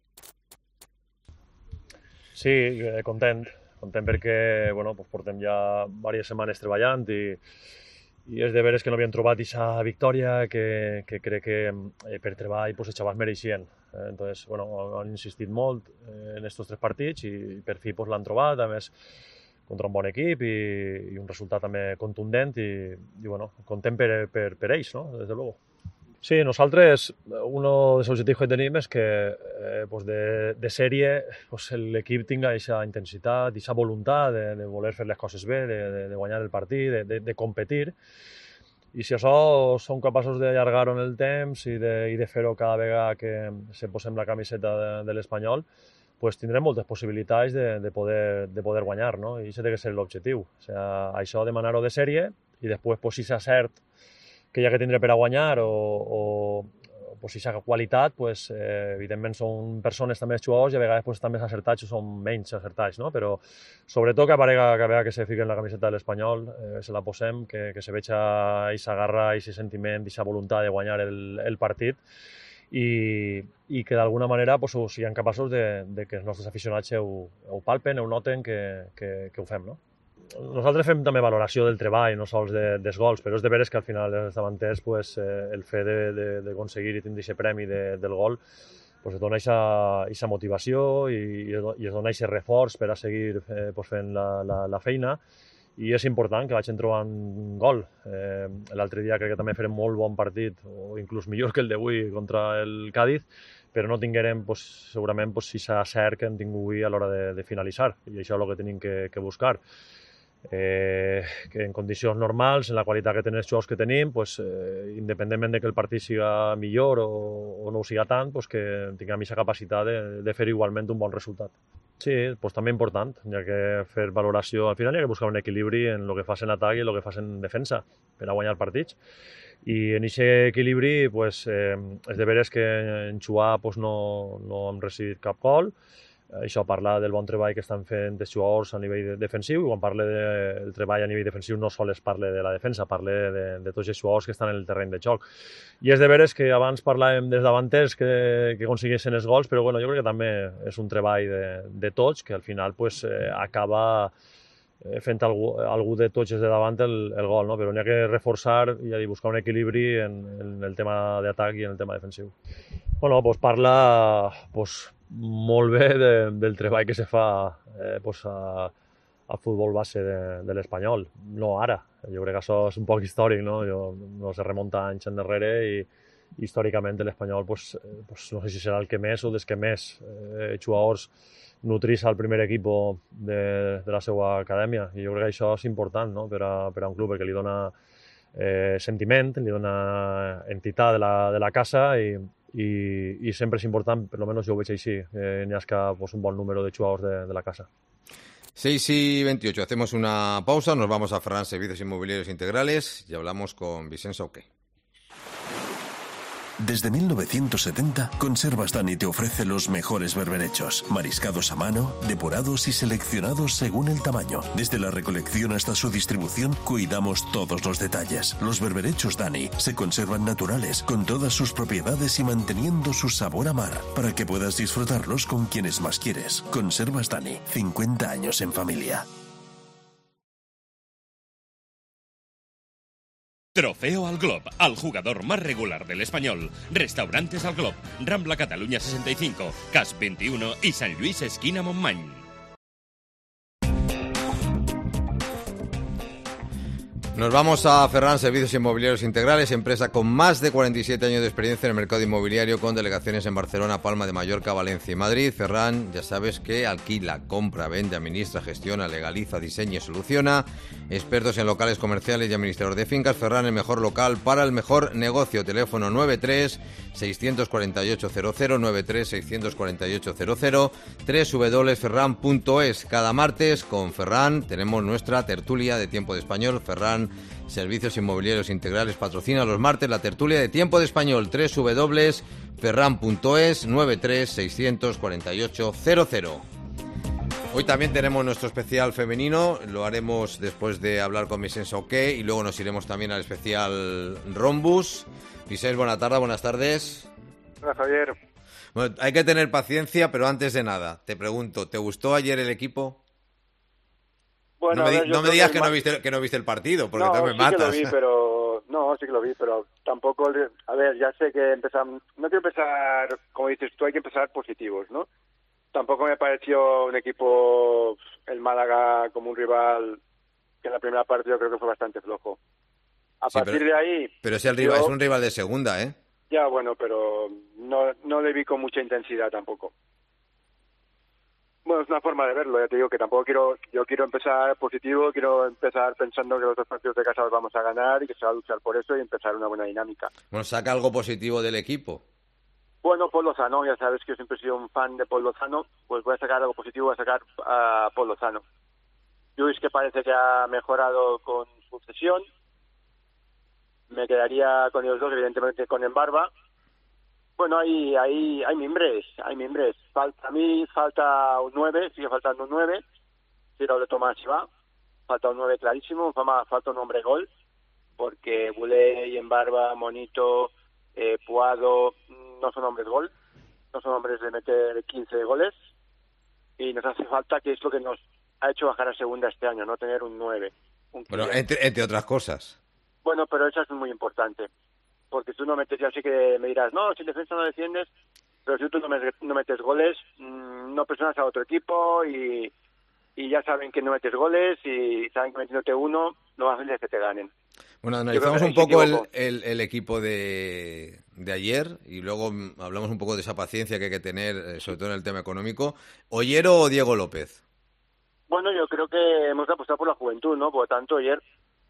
Sí, eh, content, content perquè bueno, pues portem ja diverses setmanes treballant i, i és de veres que no havíem trobat aquesta victòria que, que crec que eh, per treball pues, els xavals mereixien. Eh, entonces, bueno, han insistit molt eh, en estos tres partits i per fi pues, l'han trobat, a més contra un bon equip i, i un resultat també contundent i, i bueno, content per, per, per ells, no? Des de luego. Sí, nosaltres, un dels objectius que tenim és que eh, pues de, de sèrie pues l'equip tinga aquesta intensitat, aquesta voluntat de, de voler fer les coses bé, de, de, de guanyar el partit, de, de, de competir. I si això som capaços d'allargar-ho en el temps i de, i de fer-ho cada vegada que se posem la camiseta de, de l'Espanyol, pues tindrem moltes possibilitats de, de, poder, de poder guanyar, no? I això té que ser l'objectiu. O sigui, això demanar-ho de sèrie i després, pues, si s'acert que hi ha que tindre per a guanyar o, o, o pues, si s'ha qualitat, pues, eh, evidentment són persones també jugadors i a vegades pues, també acertats o són menys acertats, no? Però sobretot que aparega que, vega que se fiquen la camiseta de l'Espanyol, eh, se la posem, que, que se veja aquesta garra, aquest sentiment, aquesta voluntat de guanyar el, el partit i, i que d'alguna manera pues, siguem capaços de, de que els nostres aficionats ho, ho palpen, ho noten, que, que, que ho fem, no? Nosaltres fem també valoració del treball, no sols de, dels gols, però és de veres que al final els davanters pues, eh, el fet d'aconseguir i tindre aquest premi de, del gol pues, et dona aquesta motivació i, i es dona aquest reforç per a seguir eh, pues, fent la, la, la feina i és important que vagin trobant gol. Eh, L'altre dia crec que també farem molt bon partit, o inclús millor que el d'avui contra el Cádiz, però no tinguérem pues, segurament pues, si s'ha cert que hem tingut avui a l'hora de, de finalitzar i això és el que tenim que, que buscar. Eh, que en condicions normals, en la qualitat que tenen els jugadors que tenim, pues, eh, independentment de que el partit siga millor o, o no ho siga tant, pues, que tinguem aquesta capacitat de, de fer igualment un bon resultat. Sí, pues, també important, hi ha que fer valoració, al final hi ha que buscar un equilibri en el que fas en atac i el que fas en defensa per a guanyar partits. I en aquest equilibri pues, eh, és de veres que en jugar pues, no, no hem recibit cap gol. Això parla del bon treball que estan fent els jugadors a nivell defensiu i quan parla del treball a nivell defensiu no sols parla de la defensa, parla de, de tots els jugadors que estan en el terreny de joc. I és de veres que abans parlàvem dels davanters que, que aconseguissin els gols, però bueno, jo crec que també és un treball de, de tots que al final pues, eh, acaba fent algú, algú de tots els de davant el, el gol, no? Però n'hi ha que reforçar i a dir, buscar un equilibri en, en el tema d'atac i en el tema defensiu. Bueno, pues parla pues, molt bé de, del treball que se fa eh, pues a, a futbol base de, de l'Espanyol. No ara, jo crec que això és un poc històric, no? Jo, no se remunta anys endarrere i històricament l'Espanyol pues, pues, no sé si serà el que més o des que més eh, jugadors nutrís al primer equip de, de la seva acadèmia i jo crec que això és important, no? per, a, per a un club perquè li dona eh, sentiment, li dona entitat de la, de la casa i, i, i sempre és important, per almenys jo ho veig així, que n'hi hagi pues, un bon número de jugadors de, de la casa. seis y veintiocho, hacemos una pausa, nos vamos a Ferran Servicios Inmobiliarios Integrales y hablamos con Vicent Sauqué. Desde mil novecientos setenta, Conservas Dani te ofrece los mejores berberechos, mariscados a mano, depurados y seleccionados según el tamaño. Desde la recolección hasta su distribución, cuidamos todos los detalles. Los berberechos Dani se conservan naturales, con todas sus propiedades y manteniendo su sabor a mar, para que puedas disfrutarlos con quienes más quieres. Conservas Dani, cincuenta años en familia. Trofeo al Glob, al jugador más regular del Español. Restaurantes al Glob, Rambla Cataluña sesenta y cinco, Cas veintiuno y San Luis esquina Montmany. Nos vamos a Ferran Servicios Inmobiliarios Integrales, empresa con más de cuarenta y siete años de experiencia en el mercado inmobiliario, con delegaciones en Barcelona, Palma de Mallorca, Valencia y Madrid. Ferran, ya sabes que alquila, compra, vende, administra, gestiona, legaliza, diseña y soluciona. Expertos en locales comerciales y administrador de fincas. Ferran, el mejor local para el mejor negocio. Teléfono nueve tres seis cuatro ocho cero cero, nueve tres seis cuatro ocho cero cero, doble u doble u doble u punto ferran punto es. Cada martes con Ferran tenemos nuestra tertulia de Tiempo de Español. Ferran Servicios Inmobiliarios Integrales patrocina los martes la tertulia de Tiempo de Español. doble u doble u doble u punto ferran punto es, nueve tres seis cuatro ocho cero cero. Hoy también tenemos nuestro especial femenino, lo haremos después de hablar con Vicent Sauqué y luego nos iremos también al especial Rombus. Vicent, buenas tardes, buenas tardes. Hola, Javier. Bueno, hay que tener paciencia, pero antes de nada, te pregunto, ¿te gustó ayer el equipo? Bueno, no me, ver, no me digas que, más... no viste, que no viste el partido, porque no, te me sí matas. Que lo vi, pero... No, sí que lo vi, pero tampoco... A ver, ya sé que empezamos... No quiero empezar, como dices tú, hay que empezar positivos, ¿no? Tampoco me pareció un equipo, el Málaga, como un rival que en la primera parte yo creo que fue bastante flojo. A Sí, partir pero, de ahí... Pero es, el yo... rival, es un rival de segunda, ¿eh? Ya, bueno, pero no, no le vi con mucha intensidad tampoco. Bueno, es una forma de verlo, ya te digo que tampoco quiero, yo quiero empezar positivo, quiero empezar pensando que los dos partidos de casa los vamos a ganar y que se va a luchar por eso y empezar una buena dinámica. Bueno, saca algo positivo del equipo. Bueno, Paul Lozano, ya sabes que yo siempre he sido un fan de Paul Lozano, pues voy a sacar algo positivo, voy a sacar a Paul Lozano. Luis, que parece que ha mejorado con su cesión, me quedaría con ellos dos, evidentemente con Embarba. Bueno, hay, hay, hay mimbres, hay mimbres. Falta a mí, falta un nueve, sigue faltando un nueve. Si Raúl de Tomás se va, falta un nueve clarísimo, falta un hombre gol, porque Buley, Embarba, Monito, eh, Puado no son hombres gol, no son hombres de meter quince goles, y nos hace falta, que es lo que nos ha hecho bajar a segunda este año, no tener un nueve. Un bueno, entre, entre otras cosas. Bueno, pero eso es muy importante. Porque si tú no metes, ya sé que me dirás, no, si en defensa no defiendes, pero si tú no metes, no metes goles, mmm, no presionas a otro equipo y, y ya saben que no metes goles y saben que metiéndote uno, lo más fácil es que te ganen. Bueno, analizamos un poco el, el, el equipo de, de ayer y luego hablamos un poco de esa paciencia que hay que tener, sobre todo en el tema económico. ¿Ollero o Diego López? Bueno, yo creo que hemos apostado por la juventud, ¿no? Por lo tanto, Oyer...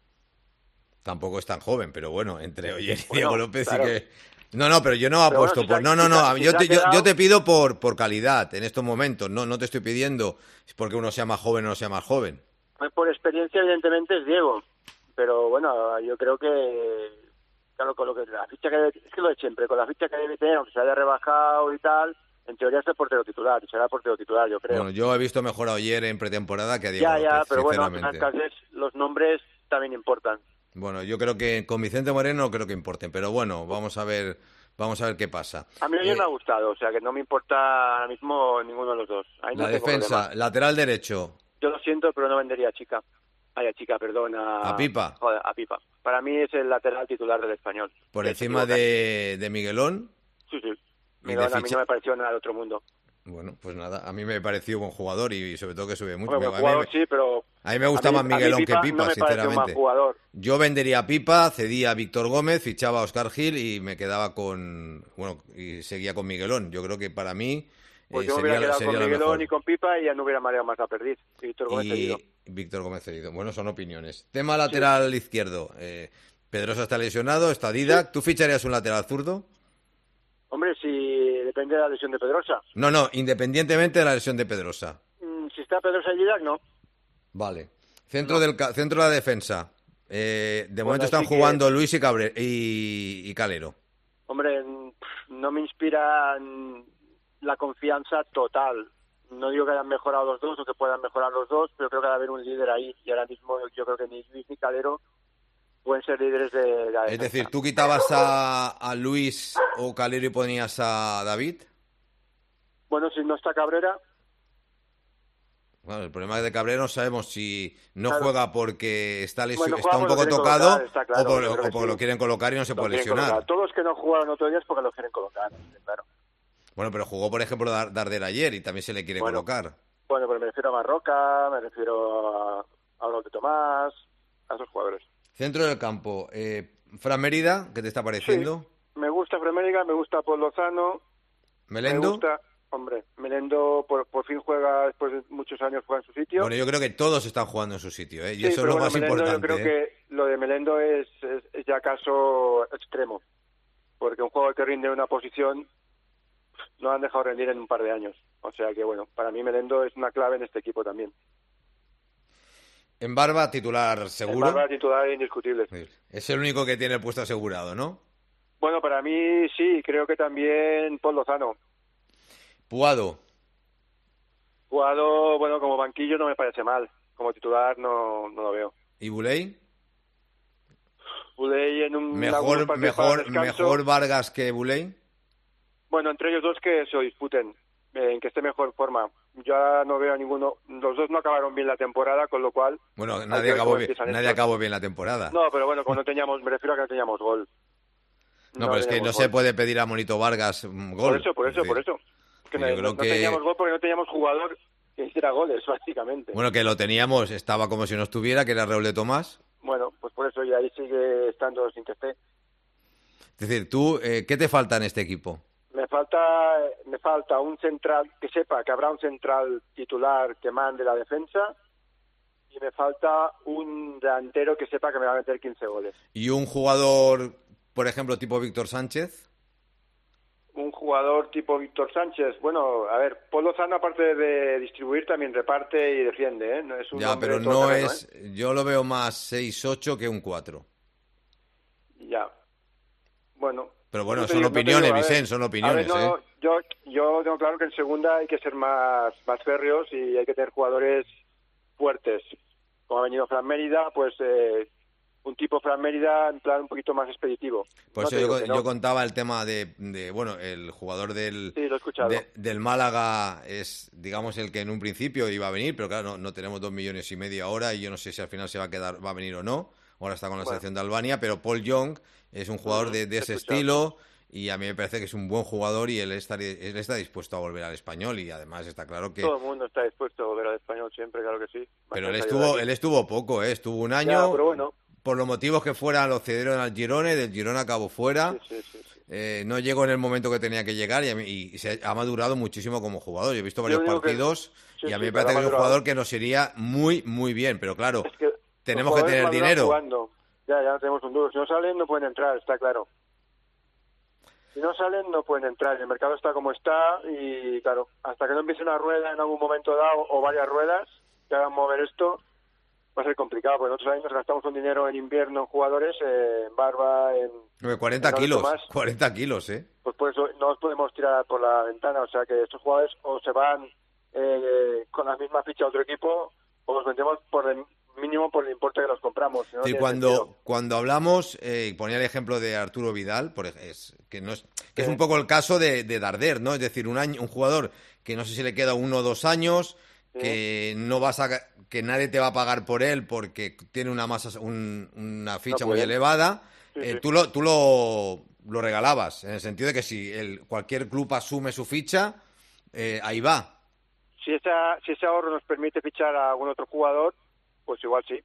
Tampoco es tan joven, pero bueno, entre Oyer y bueno, Diego López claro. sí que... No, no, pero yo no apuesto bueno, si por... No, no, no, si yo, te, yo, yo te pido por, por calidad en estos momentos. No, no te estoy pidiendo porque uno sea más joven o no sea más joven. Pues por experiencia, evidentemente, es Diego. Pero bueno, yo creo que... Claro, con lo que la ficha que debe... Es que lo de siempre, con la ficha que debe tener, aunque se haya rebajado y tal... En teoría es el portero titular, será portero titular, yo creo. Bueno, yo he visto mejor a Oyer en pretemporada que a Diego ya, López, Ya, pero bueno, en sinceramente. casos los nombres también importan. Bueno, yo creo que con Vicente Moreno no creo que importen, pero bueno, vamos a ver, vamos a ver qué pasa. A mí Oyer eh, me ha gustado, o sea que no me importa ahora mismo ninguno de los dos. Ahí no la tengo defensa, problema. lateral derecho. Yo lo siento, pero no vendería a Chica. Ay, a Chica, perdón, a... A Pipa. Joder, a Pipa. Para mí es el lateral titular del Español. Por encima de, de Miguelón. Sí, sí. Y Miguelón de a mí ficha- no me pareció nada del otro mundo. Bueno, pues nada, a mí me pareció buen jugador y sobre todo que sube mucho. Bueno, a, mí, jugador me- sí, pero... a mí me gusta a mí- más a mí Miguelón Pipa que Pipa, no me pareció un mal sinceramente. jugador. Yo vendería a Pipa, cedía a Víctor Gómez, fichaba a Óscar Gil y me quedaba con... Bueno, y seguía con Miguelón. Yo creo que para mí Pues eh, yo me hubiera sería, quedado sería con lo Miguelón mejor. y con Pipa y ya no hubiera mareado más la perdiz. Víctor Gómez Y cedido. Víctor Gómez cedido. Bueno, son opiniones. Tema lateral izquierdo. Eh, Pedrosa está lesionado, está Didac. ¿Tú ficharías un lateral zurdo? Hombre, si depende de la lesión de Pedrosa. No, no, independientemente de la lesión de Pedrosa. Mm, si está Pedrosa y Didac, no. Vale. Centro, No. del, ca- centro de la defensa. Eh, de Bueno, momento están así que- jugando Luis y, Cabre y, y Calero. Hombre, mm, no me inspira mm, la confianza total. No digo que hayan mejorado los dos o que puedan mejorar los dos, pero creo que debe haber un líder ahí. Y ahora mismo yo creo que ni Luis ni Calero pueden ser líderes de la defensa. Es decir, ¿tú quitabas a, a Luis o Calero y ponías a David? Bueno, si no está Cabrera, Bueno, el problema de Cabrera no sabemos si no Claro. juega porque está, lesio- Bueno, está juega un porque poco lo quieren tocado colocar, está claro, o, por- yo creo o que porque sí. lo quieren colocar y no se lo puede quieren lesionar. colocar. Todos los que no jugaron otro día es porque lo quieren colocar, claro. Bueno, pero jugó, por ejemplo, Dar- Darder ayer y también se le quiere Bueno. colocar. Bueno, pero me refiero a Marroca, me refiero a, a Raúl de Tomás, a esos jugadores. Centro del campo. Eh, Fran Mérida, ¿qué te está pareciendo? Me gusta Fremérica, me gusta Paul Lozano, me Melendo. gusta, hombre, Melendo por, por fin juega, después de muchos años juega en su sitio. Bueno, yo creo que todos están jugando en su sitio, ¿eh? Y Sí, eso es pero lo bueno, más Melendo, importante. Yo creo ¿eh? que lo de Melendo es, es, es ya caso extremo, porque un jugador que rinde en una posición no han dejado rendir en un par de años. O sea que, bueno, para mí Melendo es una clave en este equipo también. En Barba, titular seguro. En Barba, titular indiscutible. Es el único que tiene el puesto asegurado, ¿no? Bueno, para mí sí, creo que también Paul Lozano. Puado. Jugado, bueno, como banquillo no me parece mal. Como titular no, no lo veo. ¿Y Buley? Buley en un Mejor, algunos partidos para mejor, descanso. mejor Vargas que Buley. Bueno, entre ellos dos que se lo disputen, eh, en que esté mejor forma. Yo ahora no veo a ninguno. Los dos no acabaron bien la temporada, con lo cual... Bueno, hay que nadie ver acabó cómo bien, empiezan nadie estos. acabó bien la temporada. No, pero bueno, como no teníamos, me refiero a que no teníamos gol. No, pero es que no teníamos se gol. puede pedir a Monito Vargas un gol. Por eso, por eso, Es decir, por eso. Que yo no, creo no que- teníamos gol porque no teníamos jugador que hiciera goles, básicamente. Bueno, que lo teníamos, estaba como si no estuviera, que era Raúl de Tomás. Bueno, pues por eso y ahí sigue estando sin que esté. Es decir, tú, eh, ¿qué te falta en este equipo? Me falta, me falta un central que sepa que habrá un central titular que mande la defensa y me falta un delantero que sepa que me va a meter quince goles. ¿Y un jugador, por ejemplo, tipo Víctor Sánchez? Un jugador tipo Víctor Sánchez, bueno, a ver, Paul Lozano aparte de distribuir también reparte y defiende, ¿eh? No es un ya, hombre pero no todoterreno, es, ¿eh? yo lo veo más seis ocho que un cuatro. Ya, bueno. Pero bueno, no te son digo, no te opiniones, digo, a ver, Vicente, son opiniones, a ver, no, ¿eh? Yo, yo tengo claro que en segunda hay que ser más, más férreos y hay que tener jugadores fuertes. Como ha venido Fran Mérida, pues eh, un tipo Fran Mérida en plan un poquito más expeditivo. Por No eso te digo yo, que yo no. contaba el tema de, de, bueno, el jugador del, Sí, lo he escuchado. de- del Málaga es, digamos, el que en un principio iba a venir, pero claro, no, no tenemos dos millones y medio ahora y yo no sé si al final se va a quedar, va a venir o no. Ahora está con la Bueno. selección de Albania, pero Paul Young es un jugador Ujú, de, de he ese escuchado. estilo y a mí me parece que es un buen jugador y él está, él está dispuesto a volver al Español y además está claro que... Todo el mundo está dispuesto a volver al español siempre, claro que sí. Pero Más él que estuvo, ayudar aquí. él estuvo poco, ¿eh? Estuvo un Ya, año, pero bueno. por los motivos que fueran, lo cedieron al Girone, del Girona acabó fuera. Sí, sí, sí, sí. Eh, no llegó en el momento que tenía que llegar y, a mí- y se ha madurado muchísimo como jugador. Yo he visto varios Yo digo que- partidos sí, y a sí, mí me pero parece ha que es un madurado. jugador que nos iría muy, muy bien. Pero claro, Es que tenemos los que tener jugadores maduran dinero. jugando. Ya, ya no tenemos un duro. Si no salen, no pueden entrar, está claro. Si no salen, no pueden entrar. El mercado está como está y, claro, hasta que no empiece una rueda en algún momento dado o varias ruedas que hagan mover esto, va a ser complicado. Porque nosotros ahí nos gastamos un dinero en invierno en jugadores, eh, en Barba, en... Hombre, cuarenta en Alberto kilos, Más. cuarenta kilos, ¿eh? Pues por eso no os podemos tirar por la ventana. O sea que estos jugadores o se van eh, con la misma ficha a otro equipo o los vendemos por el mínimo por el importe que los compramos. Si no, no Sí, tiene cuando, sentido. cuando hablamos, eh, ponía el ejemplo de Arturo Vidal, por, ej- es, que, no es, que es Sí. un poco el caso de, de Darder, ¿no? Es decir, un año, un jugador que no sé si le queda uno o dos años, Sí. que no vas a, que nadie te va a pagar por él porque tiene una masa, un- una ficha muy puede. elevada. Sí, eh, sí. Tú lo, tú lo, lo regalabas, en el sentido de que si el, cualquier club asume su ficha, eh, ahí va. Si, esa, si ese ahorro nos permite fichar a algún otro jugador, pues igual sí.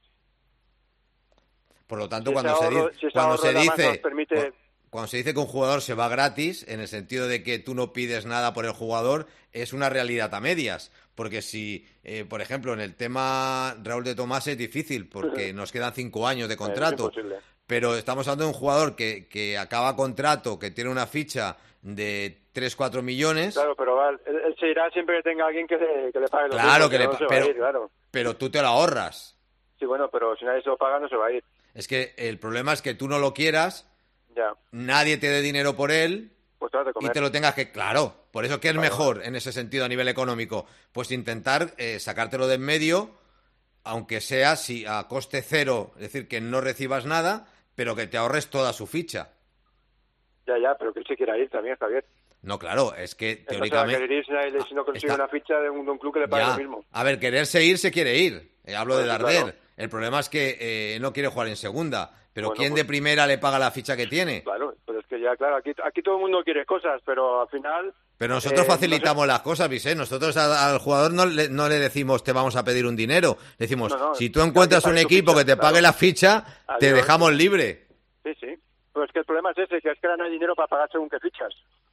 Por lo tanto, Si ese cuando se, ahorro- dice, si ese cuando ahorro se además dice nos permite- cu- cuando se dice que un jugador se va gratis, en el sentido de que tú no pides nada por el jugador, es una realidad a medias. Porque si, eh, por ejemplo, en el tema Raúl de Tomás es difícil, porque nos quedan cinco años de contrato. Es imposible. Pero estamos hablando de un jugador que, que acaba contrato, que tiene una ficha de tres cuatro millones. Claro, pero vale, él, él se irá siempre que tenga alguien que le, que le pague los Claro mismos, que le no pa- se va pero- a ir, claro. Pero tú te lo ahorras. Sí, bueno, pero si nadie se lo paga, no se va a ir. Es que el problema es que tú no lo quieras, Ya, nadie te dé dinero por él. pues te vas a Y comer. te lo tengas que... Claro, por eso, ¿qué es Claro. mejor en ese sentido a nivel económico? Pues intentar eh, sacártelo de en medio, aunque sea si a coste cero, es decir, que no recibas nada, pero que te ahorres toda su ficha. Ya, ya, pero que él se quiera ir también, Javier. No, claro, es que Él no se va a teóricamente... querer ir si, nadie- si no consigue está- una ficha de un, de un club que le pague Ya. lo mismo. A ver, quererse ir se quiere ir. Eh, hablo de Bueno, sí, Darder. claro. El problema es que eh, no quiere jugar en segunda. Pero Bueno, ¿quién pues- de primera le paga la ficha que tiene? Claro, pero es que ya, claro, aquí, aquí todo el mundo quiere cosas, pero al final... Pero nosotros eh, no facilitamos las cosas, Vicente. Nosotros a- al jugador no le, no le decimos te vamos a pedir un dinero. Le decimos, No, no, si tú encuentras que un pague tu equipo ficha, que te pague claro. la ficha, te Adiós. dejamos libre. sé- Sí, sí. Pero es que el problema es ese, que es que ahora no hay dinero para pagar según qué fichas.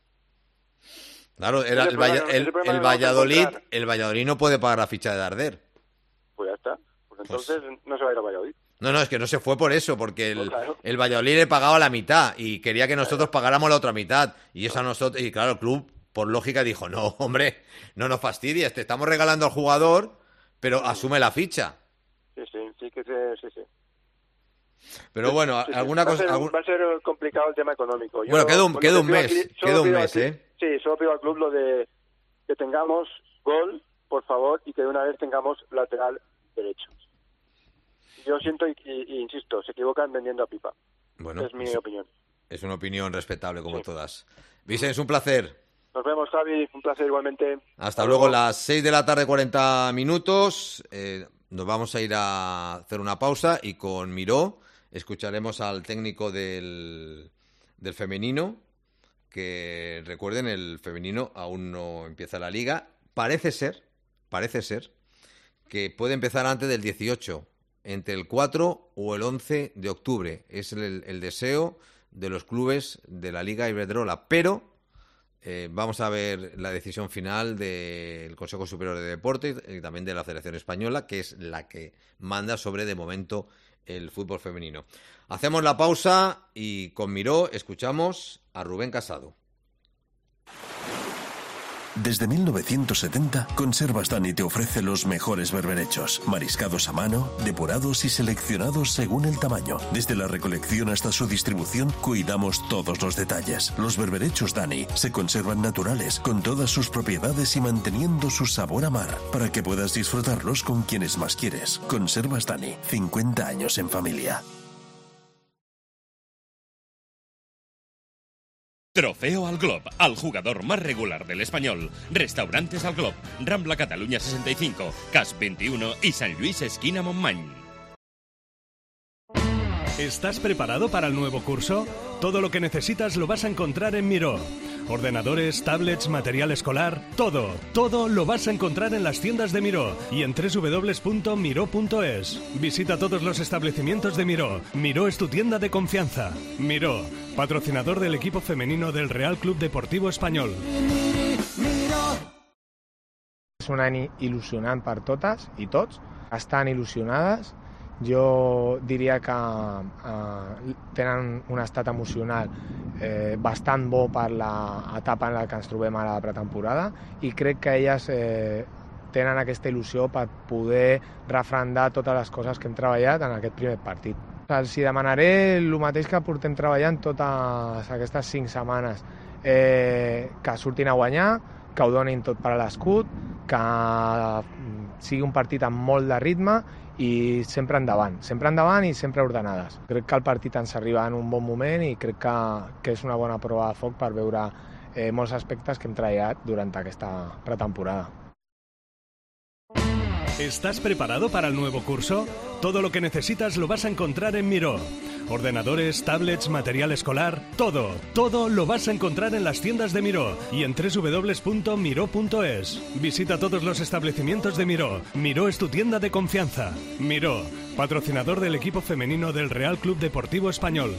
Claro, era Ese el, problema Valla- no- el- ese problema el no lo vamos a Valladolid, encontrar. el Valladolid no puede pagar la ficha de Darder. Pues ya está. Pues entonces no se va a ir a Valladolid. No, no, es que no se fue por eso, porque el, Pues claro. el Valladolid le pagaba la mitad y quería que nosotros pagáramos la otra mitad. Y eso a nosotros, y claro, el club, por lógica, dijo, no, hombre, no nos fastidies, te estamos regalando al jugador, pero asume la ficha. Sí, sí, sí, que se- sí, sí. Pero bueno, Sí, sí. alguna va cosa... A ser, algún- va a ser complicado el tema económico. Yo, Bueno, queda un- lo queda que un pido mes, al cli- solo queda un pido al mes, cli- ¿eh? Sí, solo pido al club lo de que tengamos gol, por favor, y que de una vez tengamos lateral derecho. Yo siento y, y- y insisto, se equivocan vendiendo a Pipa. Bueno, es mi es, opinión. es una opinión respetable como Sí. todas. Vicente, es un placer. Nos vemos, Javi. Un placer igualmente. Hasta luego, las seis de la tarde, cuarenta minutos. Eh, nos vamos a ir a hacer una pausa y con Miró escucharemos al técnico del, del femenino, que recuerden, el femenino aún no empieza la liga. Parece ser, parece ser, que puede empezar antes del dieciocho, entre el cuatro o el once de octubre. Es el, el deseo de los clubes de la Liga Iberdrola, pero eh, vamos a ver la decisión final del Consejo Superior de Deportes y también de la Federación Española, que es la que manda sobre, de momento, el fútbol femenino. Hacemos la pausa y con Miró escuchamos a Rubén Casado. Desde mil novecientos setenta, Conservas Dani te ofrece los mejores berberechos, mariscados a mano, depurados y seleccionados según el tamaño. Desde la recolección hasta su distribución, cuidamos todos los detalles. Los berberechos Dani se conservan naturales, con todas sus propiedades y manteniendo su sabor a mar, para que puedas disfrutarlos con quienes más quieres. Conservas Dani, cincuenta años en familia. Trofeo al Glob, al jugador más regular del Español. Restaurantes al Glob, Rambla Cataluña sesenta y cinco, Cas veintiuno y San Luis esquina Montmany. ¿Estás preparado para el nuevo curso? Todo lo que necesitas lo vas a encontrar en Miró. Ordenadores, tablets, material escolar, todo, todo lo vas a encontrar en las tiendas de Miró y en doble u doble u doble u punto miró punto es. Visita todos los establecimientos de Miró. Miró es tu tienda de confianza. Miró, patrocinador del equipo femenino del Real Club Deportivo Espanyol. És un any il·lusionant per totes i tots, estan il·lusionades. Jo diria que eh, tenen un estat emocional eh, bastant bo per l'etapa en la que ens trobem a la pretemporada i crec que elles eh, tenen aquesta il·lusió per poder refrendar totes les coses que hem treballat en aquest primer partit. Els hi demanaré el mateix que portem treballant totes aquestes cinc setmanes, eh, que surtin a guanyar, que ho donin tot per a l'escut, que sigui un partit amb molt de ritme i sempre endavant, sempre endavant i sempre ordenades. Crec que el partit ens arriba en un bon moment i crec que, que és una bona prova de foc per veure eh, molts aspectes que hem treballat durant aquesta pretemporada. ¿Estás preparado para el nuevo curso? Todo lo que necesitas lo vas a encontrar en Miró. Ordenadores, tablets, material escolar, todo, todo lo vas a encontrar en las tiendas de Miró y en doble u doble u doble u punto miró punto es. Visita todos los establecimientos de Miró. Miró es tu tienda de confianza. Miró, patrocinador del equipo femenino del Real Club Deportivo Espanyol.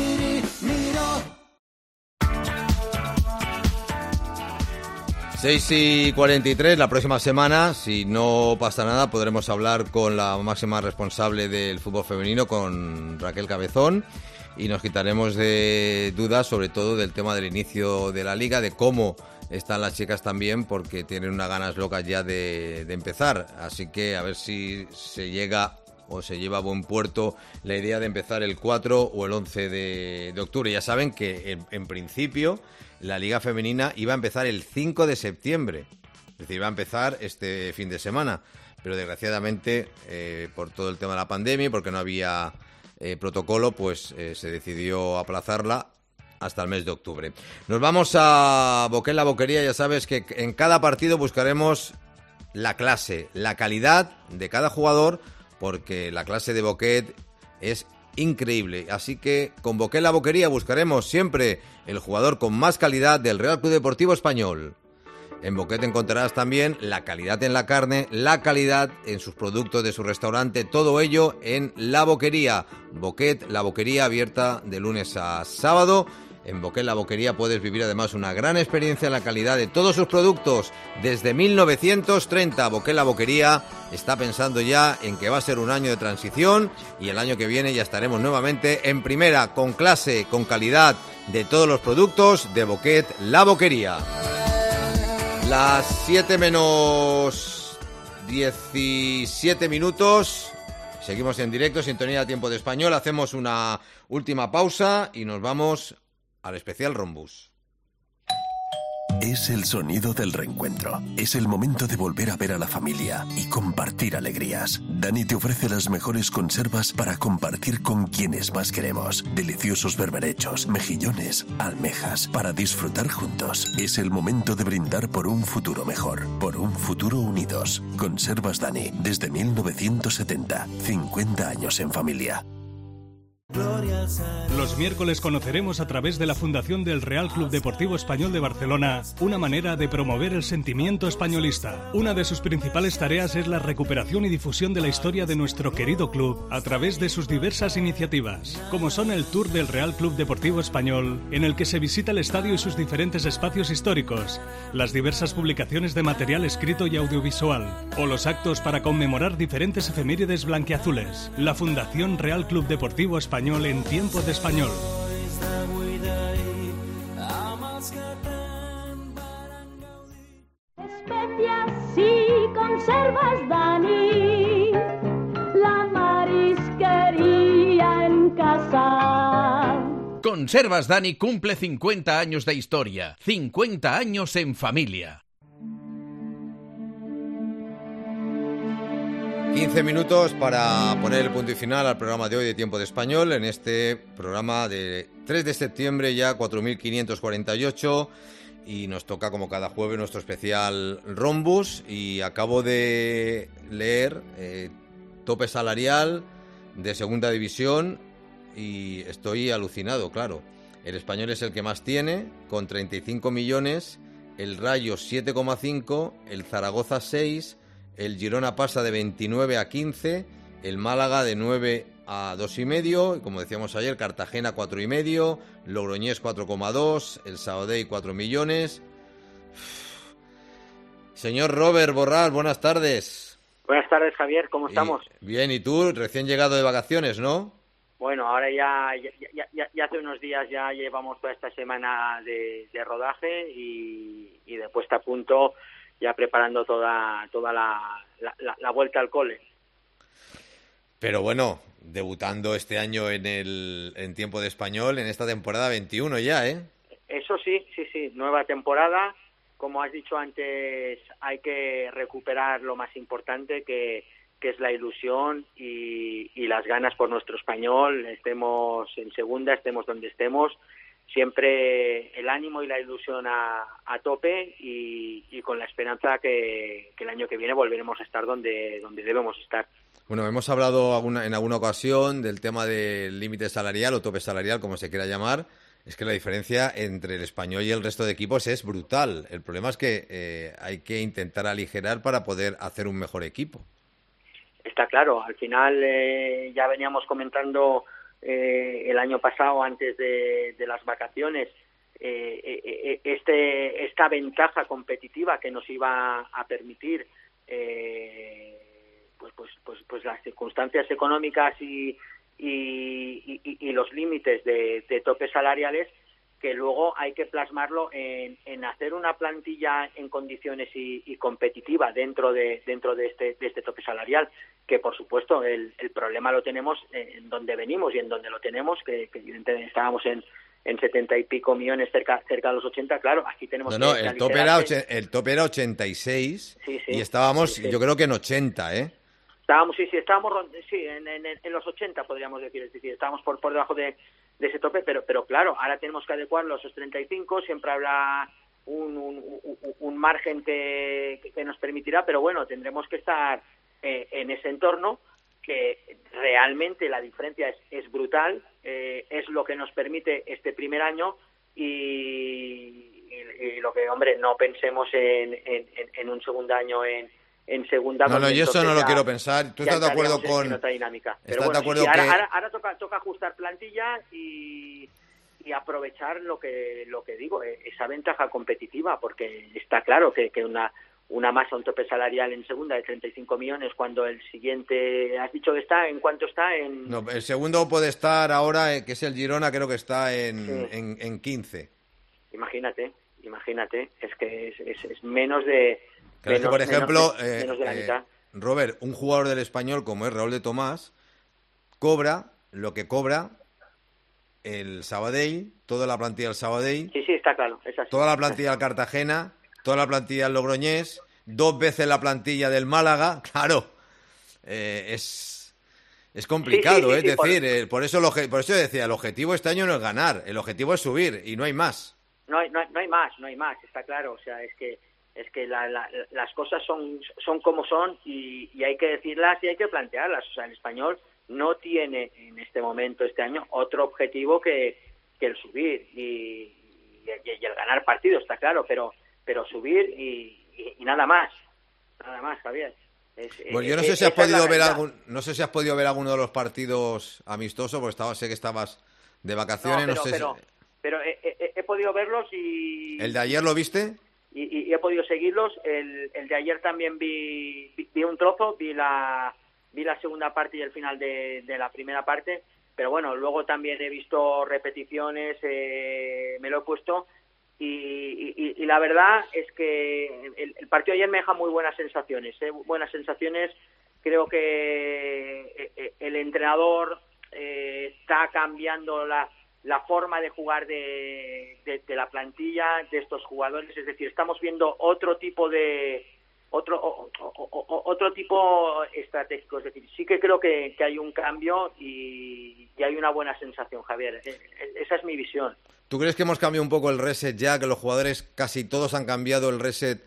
seis y cuarenta y tres, la próxima semana, si no pasa nada, podremos hablar con la máxima responsable del fútbol femenino, con Raquel Cabezón, y nos quitaremos de dudas, sobre todo del tema del inicio de la liga, de cómo están las chicas también, porque tienen unas ganas locas ya de, de empezar. Así que a ver si se llega o se lleva a buen puerto la idea de empezar el cuatro o el once de, de octubre. Ya saben que en, en principio la Liga Femenina iba a empezar el cinco de septiembre, es decir, iba a empezar este fin de semana, pero desgraciadamente eh, por todo el tema de la pandemia y porque no había eh, protocolo, pues eh, se decidió aplazarla hasta el mes de octubre. Nos vamos a Boquet la Boquería. Ya sabes que en cada partido buscaremos la clase, la calidad de cada jugador, porque la clase de Boquet es increíble. Así que con Boquet la Boquería buscaremos siempre el jugador con más calidad del Real Club Deportivo Espanyol. En Boquet encontrarás también la calidad en la carne, la calidad en sus productos de su restaurante, todo ello en La Boquería. Boquet la Boquería, abierta de lunes a sábado. En Boquet la Boquería puedes vivir además una gran experiencia en la calidad de todos sus productos desde mil novecientos treinta. Boquet la Boquería está pensando ya en que va a ser un año de transición y el año que viene ya estaremos nuevamente en primera, con clase, con calidad de todos los productos de Boquet la Boquería. Las siete menos diecisiete minutos. Seguimos en directo, sintonía a tiempo de español. Hacemos una última pausa y nos vamos al especial Rombus. Es el sonido del reencuentro. Es el momento de volver a ver a la familia y compartir alegrías. Dani te ofrece las mejores conservas para compartir con quienes más queremos. Deliciosos berberechos, mejillones, almejas, para disfrutar juntos. Es el momento de brindar por un futuro mejor, por un futuro unidos. Conservas Dani, desde mil novecientos setenta, cincuenta años en familia. Los miércoles conoceremos a través de la Fundación del Real Club Deportivo Español de Barcelona una manera de promover el sentimiento españolista. Una de sus principales tareas es la recuperación y difusión de la historia de nuestro querido club a través de sus diversas iniciativas, como son el Tour del Real Club Deportivo Español, en el que se visita el estadio y sus diferentes espacios históricos, las diversas publicaciones de material escrito y audiovisual, o los actos para conmemorar diferentes efemérides blanquiazules. La Fundación Real Club Deportivo Español en tiempo de español. Especias y conservas, Dani, la marisquería en casa. Conservas Dani cumple cincuenta años de historia, cincuenta años en familia. quince minutos para poner el punto y final al programa de hoy de Tiempo de Español, en este programa de tres de septiembre, ya cuatro mil quinientos cuarenta y ocho, y nos toca como cada jueves nuestro especial Rombus, y acabo de leer eh, tope salarial de segunda división y estoy alucinado, claro. El Español es el que más tiene, con treinta y cinco millones, el Rayo siete coma cinco, el Zaragoza seis, el Girona pasa de veintinueve a quince, el Málaga de nueve a dos y medio, y como decíamos ayer, Cartagena cuatro y medio, Logroñés cuatro coma dos, el Sabadell cuatro millones. Señor Robert Borral, buenas tardes. Buenas tardes, Javier, ¿cómo estamos? Y, bien, ¿y tú? Recién llegado de vacaciones, ¿no? Bueno, ahora ya, ya, ya, ya hace unos días ya llevamos toda esta semana de, de rodaje y, y de puesta a punto, ya preparando toda toda la, la, la vuelta al cole. Pero bueno, debutando este año en el en Tiempo de Español, en esta temporada veintiuno ya, ¿eh? Eso sí, sí, sí, nueva temporada. Como has dicho antes, hay que recuperar lo más importante, que, que es la ilusión y, y las ganas por nuestro Español. Estemos en segunda, estemos donde estemos, siempre el ánimo y la ilusión a, a tope y, y con la esperanza que, que el año que viene volveremos a estar donde, donde debemos estar. Bueno, hemos hablado alguna, en alguna ocasión del tema del límite salarial o tope salarial, como se quiera llamar. Es que la diferencia entre el Español y el resto de equipos es brutal. El problema es que eh, hay que intentar aligerar para poder hacer un mejor equipo. Está claro, al final eh, ya veníamos comentando eh, el año pasado, antes de, de las vacaciones, eh, eh, este esta ventaja competitiva que nos iba a permitir eh, pues, pues, pues, pues las circunstancias económicas y Y, y, y los límites de, de topes salariales, que luego hay que plasmarlo en, en hacer una plantilla en condiciones y, y competitiva dentro de dentro de este de este tope salarial, que por supuesto el, el problema lo tenemos en donde venimos y en donde lo tenemos, que, que evidentemente estábamos en en setenta y pico millones, cerca cerca de los ochenta, claro, aquí tenemos no, que... No, el tope, era och- el tope era ochenta y seis, sí, sí, y estábamos, sí, sí. yo creo que en ochenta, ¿eh? Estábamos, sí, sí, estábamos sí, en, en, en los ochenta, podríamos decir, es decir, estábamos por, por debajo de, de ese tope, pero pero claro, ahora tenemos que adecuarlo a esos treinta y cinco, siempre habrá un, un, un, un margen que, que nos permitirá, pero bueno, tendremos que estar eh, en ese entorno, que realmente la diferencia es, es brutal, eh, es lo que nos permite este primer año y, y, y lo que, hombre, no pensemos en, en, en un segundo año en en segunda. No, no, yo eso no lo ya, quiero pensar. ¿Tú estás de acuerdo con otra dinámica? Pero ¿Estás bueno, de acuerdo sí, sí, que ahora, ahora, ahora toca toca ajustar plantilla y, y aprovechar lo que lo que digo, esa ventaja competitiva, porque está claro que, que una una masa, un tope salarial en segunda de treinta y cinco millones, cuando el siguiente, has dicho que está, ¿en cuánto está? En... No, el segundo puede estar ahora, que es el Girona, creo que está en, sí. en, en quince. Imagínate, imagínate, es que es, es, es menos de... Claro, menos, que por ejemplo, menos de, menos de la eh, mitad. Robert, un jugador del Español como es Raúl de Tomás, cobra lo que cobra el Sabadell, toda la plantilla del Sabadell, sí, sí, está claro, es así. Toda la plantilla del Cartagena, toda la plantilla del Logroñés, dos veces la plantilla del Málaga, claro, eh, es es complicado, sí, sí, sí, es sí, decir, por... Eh, por eso lo, por eso decía, el objetivo este año no es ganar, el objetivo es subir y no hay más. No hay, no hay, no hay más, no hay más, está claro, o sea, es que es que la, la, las cosas son son como son y, y hay que decirlas y hay que plantearlas. O sea, el Español no tiene en este momento, este año, otro objetivo que, que el subir y, y, y el ganar partidos, está claro, pero pero subir y, y, y nada más, nada más, Javier. Es, bueno, yo no es, sé si has podido ver realidad. algún, no sé si has podido ver alguno de los partidos amistosos, porque estaba, sé que estabas de vacaciones, no, pero, no sé pero, si... pero he, he, he podido verlos y... ¿El de ayer lo viste? Y, y, y he podido seguirlos. El, el de ayer también vi, vi, vi un trozo, vi la vi la segunda parte y el final de, de la primera parte, pero bueno, luego también he visto repeticiones, eh, me lo he puesto y, y, y la verdad es que el, el partido de ayer me deja muy buenas sensaciones, eh, buenas sensaciones. Creo que el entrenador eh, está cambiando la la forma de jugar de, de, de la plantilla, de estos jugadores, es decir, estamos viendo otro tipo de otro o, o, o, otro tipo estratégico, es decir, sí que creo que, que hay un cambio y, y hay una buena sensación, Javier. Esa es mi visión. ¿Tú crees que hemos cambiado un poco el reset ya, que los jugadores casi todos han cambiado el reset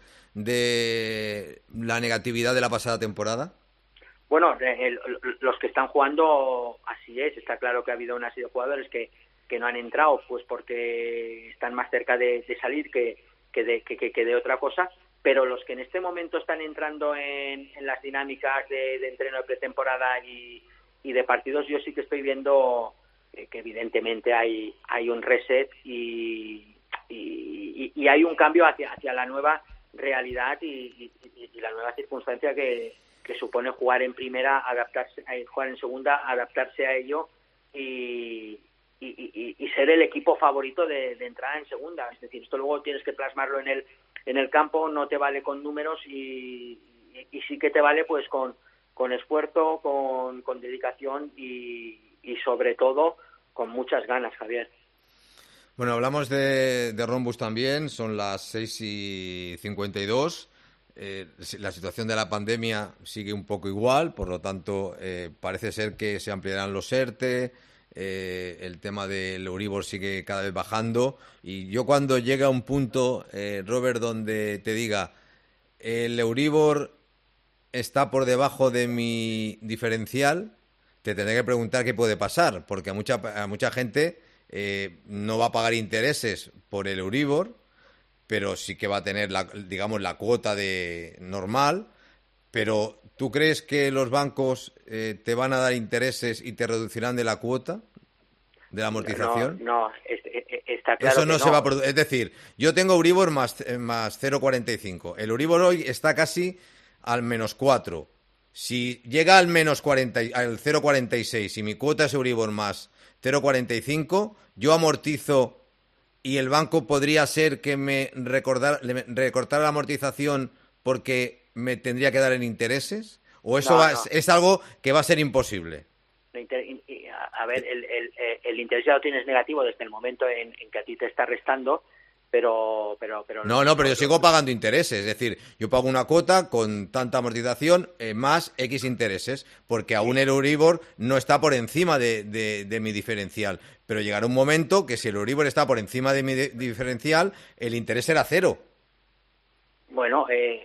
de la negatividad de la pasada temporada? Bueno, el, los que están jugando así es, está claro que ha habido una serie de jugadores que que no han entrado pues porque están más cerca de, de salir que, que, de, que, que de otra cosa, pero los que en este momento están entrando en, en las dinámicas de, de entreno de pretemporada y, y de partidos, yo sí que estoy viendo eh, que evidentemente hay hay un reset y, y, y hay un cambio hacia, hacia la nueva realidad y, y, y la nueva circunstancia que, que supone jugar en primera, adaptarse, jugar en segunda, adaptarse a ello y Y, y, y ser el equipo favorito de, de entrada en segunda. Es decir, esto luego tienes que plasmarlo en el en el campo, no te vale con números y, y, y sí que te vale pues con, con esfuerzo, con, con dedicación y, y sobre todo con muchas ganas, Javier. Bueno, hablamos de, de Rombus también, son las seis y cincuenta y dos. Eh, la situación de la pandemia sigue un poco igual, por lo tanto eh, parece ser que se ampliarán los ERTE. Eh, el tema del Euribor sigue cada vez bajando y yo cuando llega a un punto, eh, Robert, donde te diga el Euribor está por debajo de mi diferencial, te tendré que preguntar qué puede pasar, porque a mucha, a mucha gente eh, no va a pagar intereses por el Euribor, pero sí que va a tener, la, digamos, la cuota de normal. Pero, ¿tú crees que los bancos eh, te van a dar intereses y te reducirán de la cuota, de la amortización? No, no, es, es, está claro Eso que no, no se va a producir. Es decir, yo tengo Euribor más, más cero coma cuarenta y cinco. El Euribor hoy está casi al menos cuatro. Si llega al menos cuarenta, al cero coma cuarenta y seis y mi cuota es Euribor más cero coma cuarenta y cinco, yo amortizo y el banco podría ser que me recordara, recortara la amortización porque me tendría que dar en intereses, o eso no, va, no. es algo que va a ser imposible. A ver, el, el, el interés ya lo tienes negativo desde el momento en, en que a ti te está restando, pero... pero, pero no, no, pero yo sigo pagando intereses, es decir, yo pago una cuota con tanta amortización eh, más X intereses, porque aún el Euribor no está por encima de, de, de mi diferencial, pero llegará un momento que si el Euribor está por encima de mi de, diferencial, el interés será cero. Bueno, eh,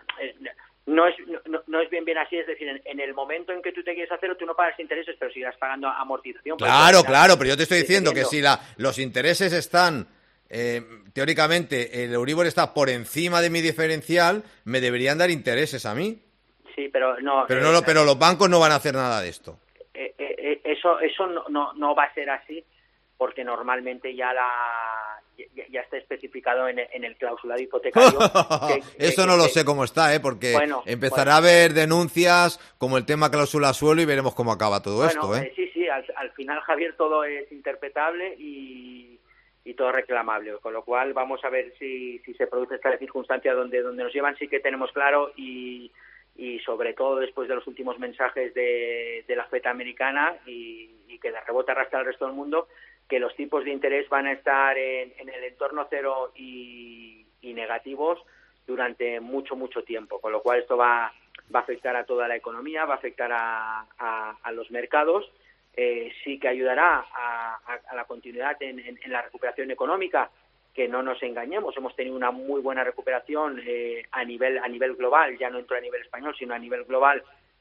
no es no, no es bien bien así, es decir, en, en el momento en que tú te quieres hacer, tú no pagas intereses, pero sigues pagando amortización. Claro, claro, pero yo te estoy diciendo que si la, los intereses están, eh, teóricamente, el Euribor está por encima de mi diferencial, me deberían dar intereses a mí. Sí, pero no. Pero, no, eh, pero los bancos no van a hacer nada de esto. Eh, eh, eso eso no, no, no va a ser así, porque normalmente ya la ya, ya está especificado en, en el clausulado hipotecario. que, Eso que, no que, lo sé cómo está, ¿eh? Porque bueno, empezará bueno. a haber denuncias como el tema cláusula suelo y veremos cómo acaba todo bueno, esto, ¿eh? eh sí, sí, al, al final, Javier, todo es interpretable y, y todo reclamable, con lo cual vamos a ver si, si se produce esta circunstancia donde, donde nos llevan, sí que tenemos claro y, y sobre todo después de los últimos mensajes de, de la Fed americana y, y que de rebote arrastra al resto del mundo, que los tipos de interés van a estar en, en el entorno cero y, y negativos durante mucho, mucho tiempo, con lo cual esto va, va a afectar a toda la economía, va a afectar a, a, a los mercados, eh, sí que ayudará a, a, a la continuidad en, en, en la recuperación económica, que no nos engañemos, hemos tenido una muy buena recuperación eh, a nivel a nivel global, ya no entro a nivel español, sino a nivel global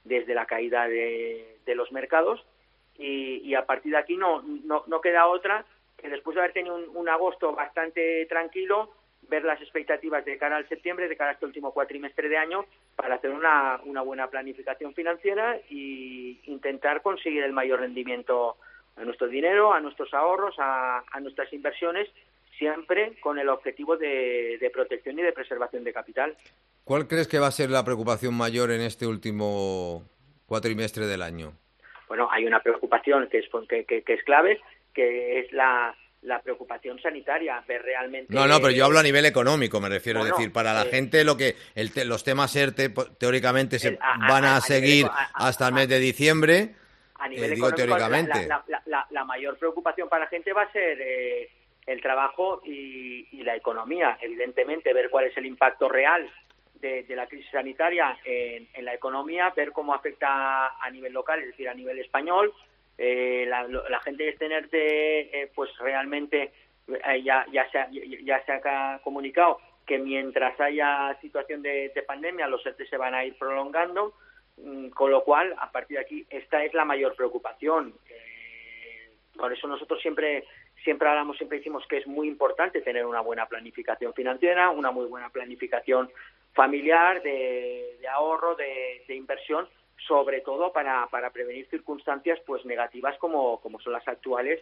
desde la caída de, de los mercados, y, y a partir de aquí no, no, no queda otra que, después de haber tenido un, un agosto bastante tranquilo, ver las expectativas de cara al septiembre, de cara a este último cuatrimestre de año, para hacer una, una buena planificación financiera e intentar conseguir el mayor rendimiento a nuestro dinero, a nuestros ahorros, a, a nuestras inversiones, siempre con el objetivo de, de protección y de preservación de capital. ¿Cuál crees que va a ser la preocupación mayor en este último cuatrimestre del año? Bueno, hay una preocupación que es, que, que, que es clave, que es la... la preocupación sanitaria, ver realmente... No, no, pero yo hablo a nivel económico, me refiero, bueno, es decir, para la eh, gente lo que el te, los temas ERTE teóricamente se el, a, van a, a, a seguir nivel, a, hasta a, el mes de diciembre, a nivel eh, digo económico, teóricamente. La, la, la, la mayor preocupación para la gente va a ser eh, el trabajo y, y la economía, evidentemente, ver cuál es el impacto real de, de la crisis sanitaria en, en la economía, ver cómo afecta a nivel local, es decir, a nivel español. Eh, la, la gente de tenerte, eh, pues realmente... Ya, ya, se ha, ya se ha comunicado que mientras haya situación de, de pandemia los ERTE se van a ir prolongando, con lo cual, a partir de aquí, esta es la mayor preocupación. Eh, por eso nosotros siempre siempre hablamos, siempre decimos que es muy importante tener una buena planificación financiera, una muy buena planificación familiar, de, de ahorro, de, de inversión, sobre todo para, para prevenir circunstancias pues negativas como, como son las actuales,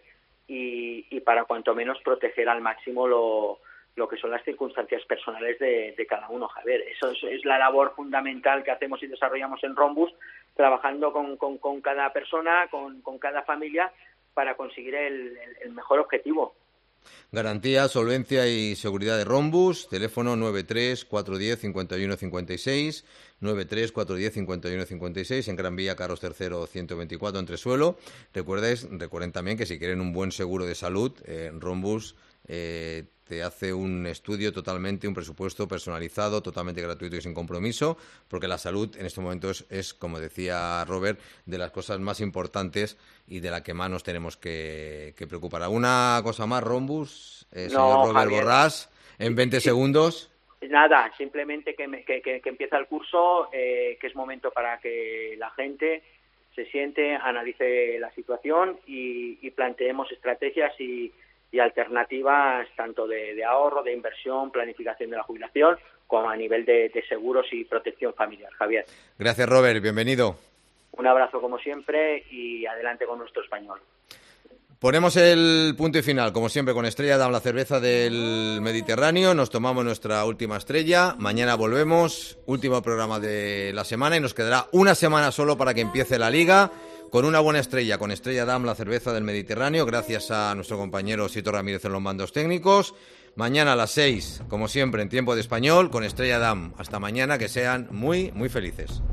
y, y para cuanto menos proteger al máximo lo, lo que son las circunstancias personales de, de cada uno, Javier. Eso es, es la labor fundamental que hacemos y desarrollamos en Rhombus, trabajando con, con, con cada persona, con, con cada familia, para conseguir el, el, el mejor objetivo. Garantía, solvencia y seguridad de Rhombus, teléfono nueve tres cuatro uno cero cinco uno cinco seis, nueve tres cuatro uno cero cinco uno cinco seis, en Gran Vía, Carlos tercero, ciento veinticuatro, Entresuelo. Recuerdes, recuerden también que si quieren un buen seguro de salud, eh, Rhombus eh, te hace un estudio totalmente, un presupuesto personalizado, totalmente gratuito y sin compromiso, porque la salud en estos momentos es, como decía Robert, de las cosas más importantes y de la que más nos tenemos que, que preocupar. ¿Alguna cosa más, Rhombus? Eh, señor no, Robert Javier. Borràs, en veinte Sí. segundos. Nada, simplemente que, me, que, que, que empieza el curso, eh, que es momento para que la gente se siente, analice la situación y, y planteemos estrategias y, y alternativas tanto de, de ahorro, de inversión, planificación de la jubilación, como a nivel de, de seguros y protección familiar. Javier. Gracias, Robert, bienvenido. Un abrazo como siempre y adelante con nuestro español. Ponemos el punto y final, como siempre, con Estrella Damm, la cerveza del Mediterráneo. Nos tomamos nuestra última estrella. Mañana volvemos, último programa de la semana, y nos quedará una semana solo para que empiece la Liga, con una buena estrella, con Estrella Damm, la cerveza del Mediterráneo, gracias a nuestro compañero Sito Ramírez en los mandos técnicos. Mañana a las seis, como siempre, en tiempo de español, con Estrella Damm. Hasta mañana, que sean muy, muy felices.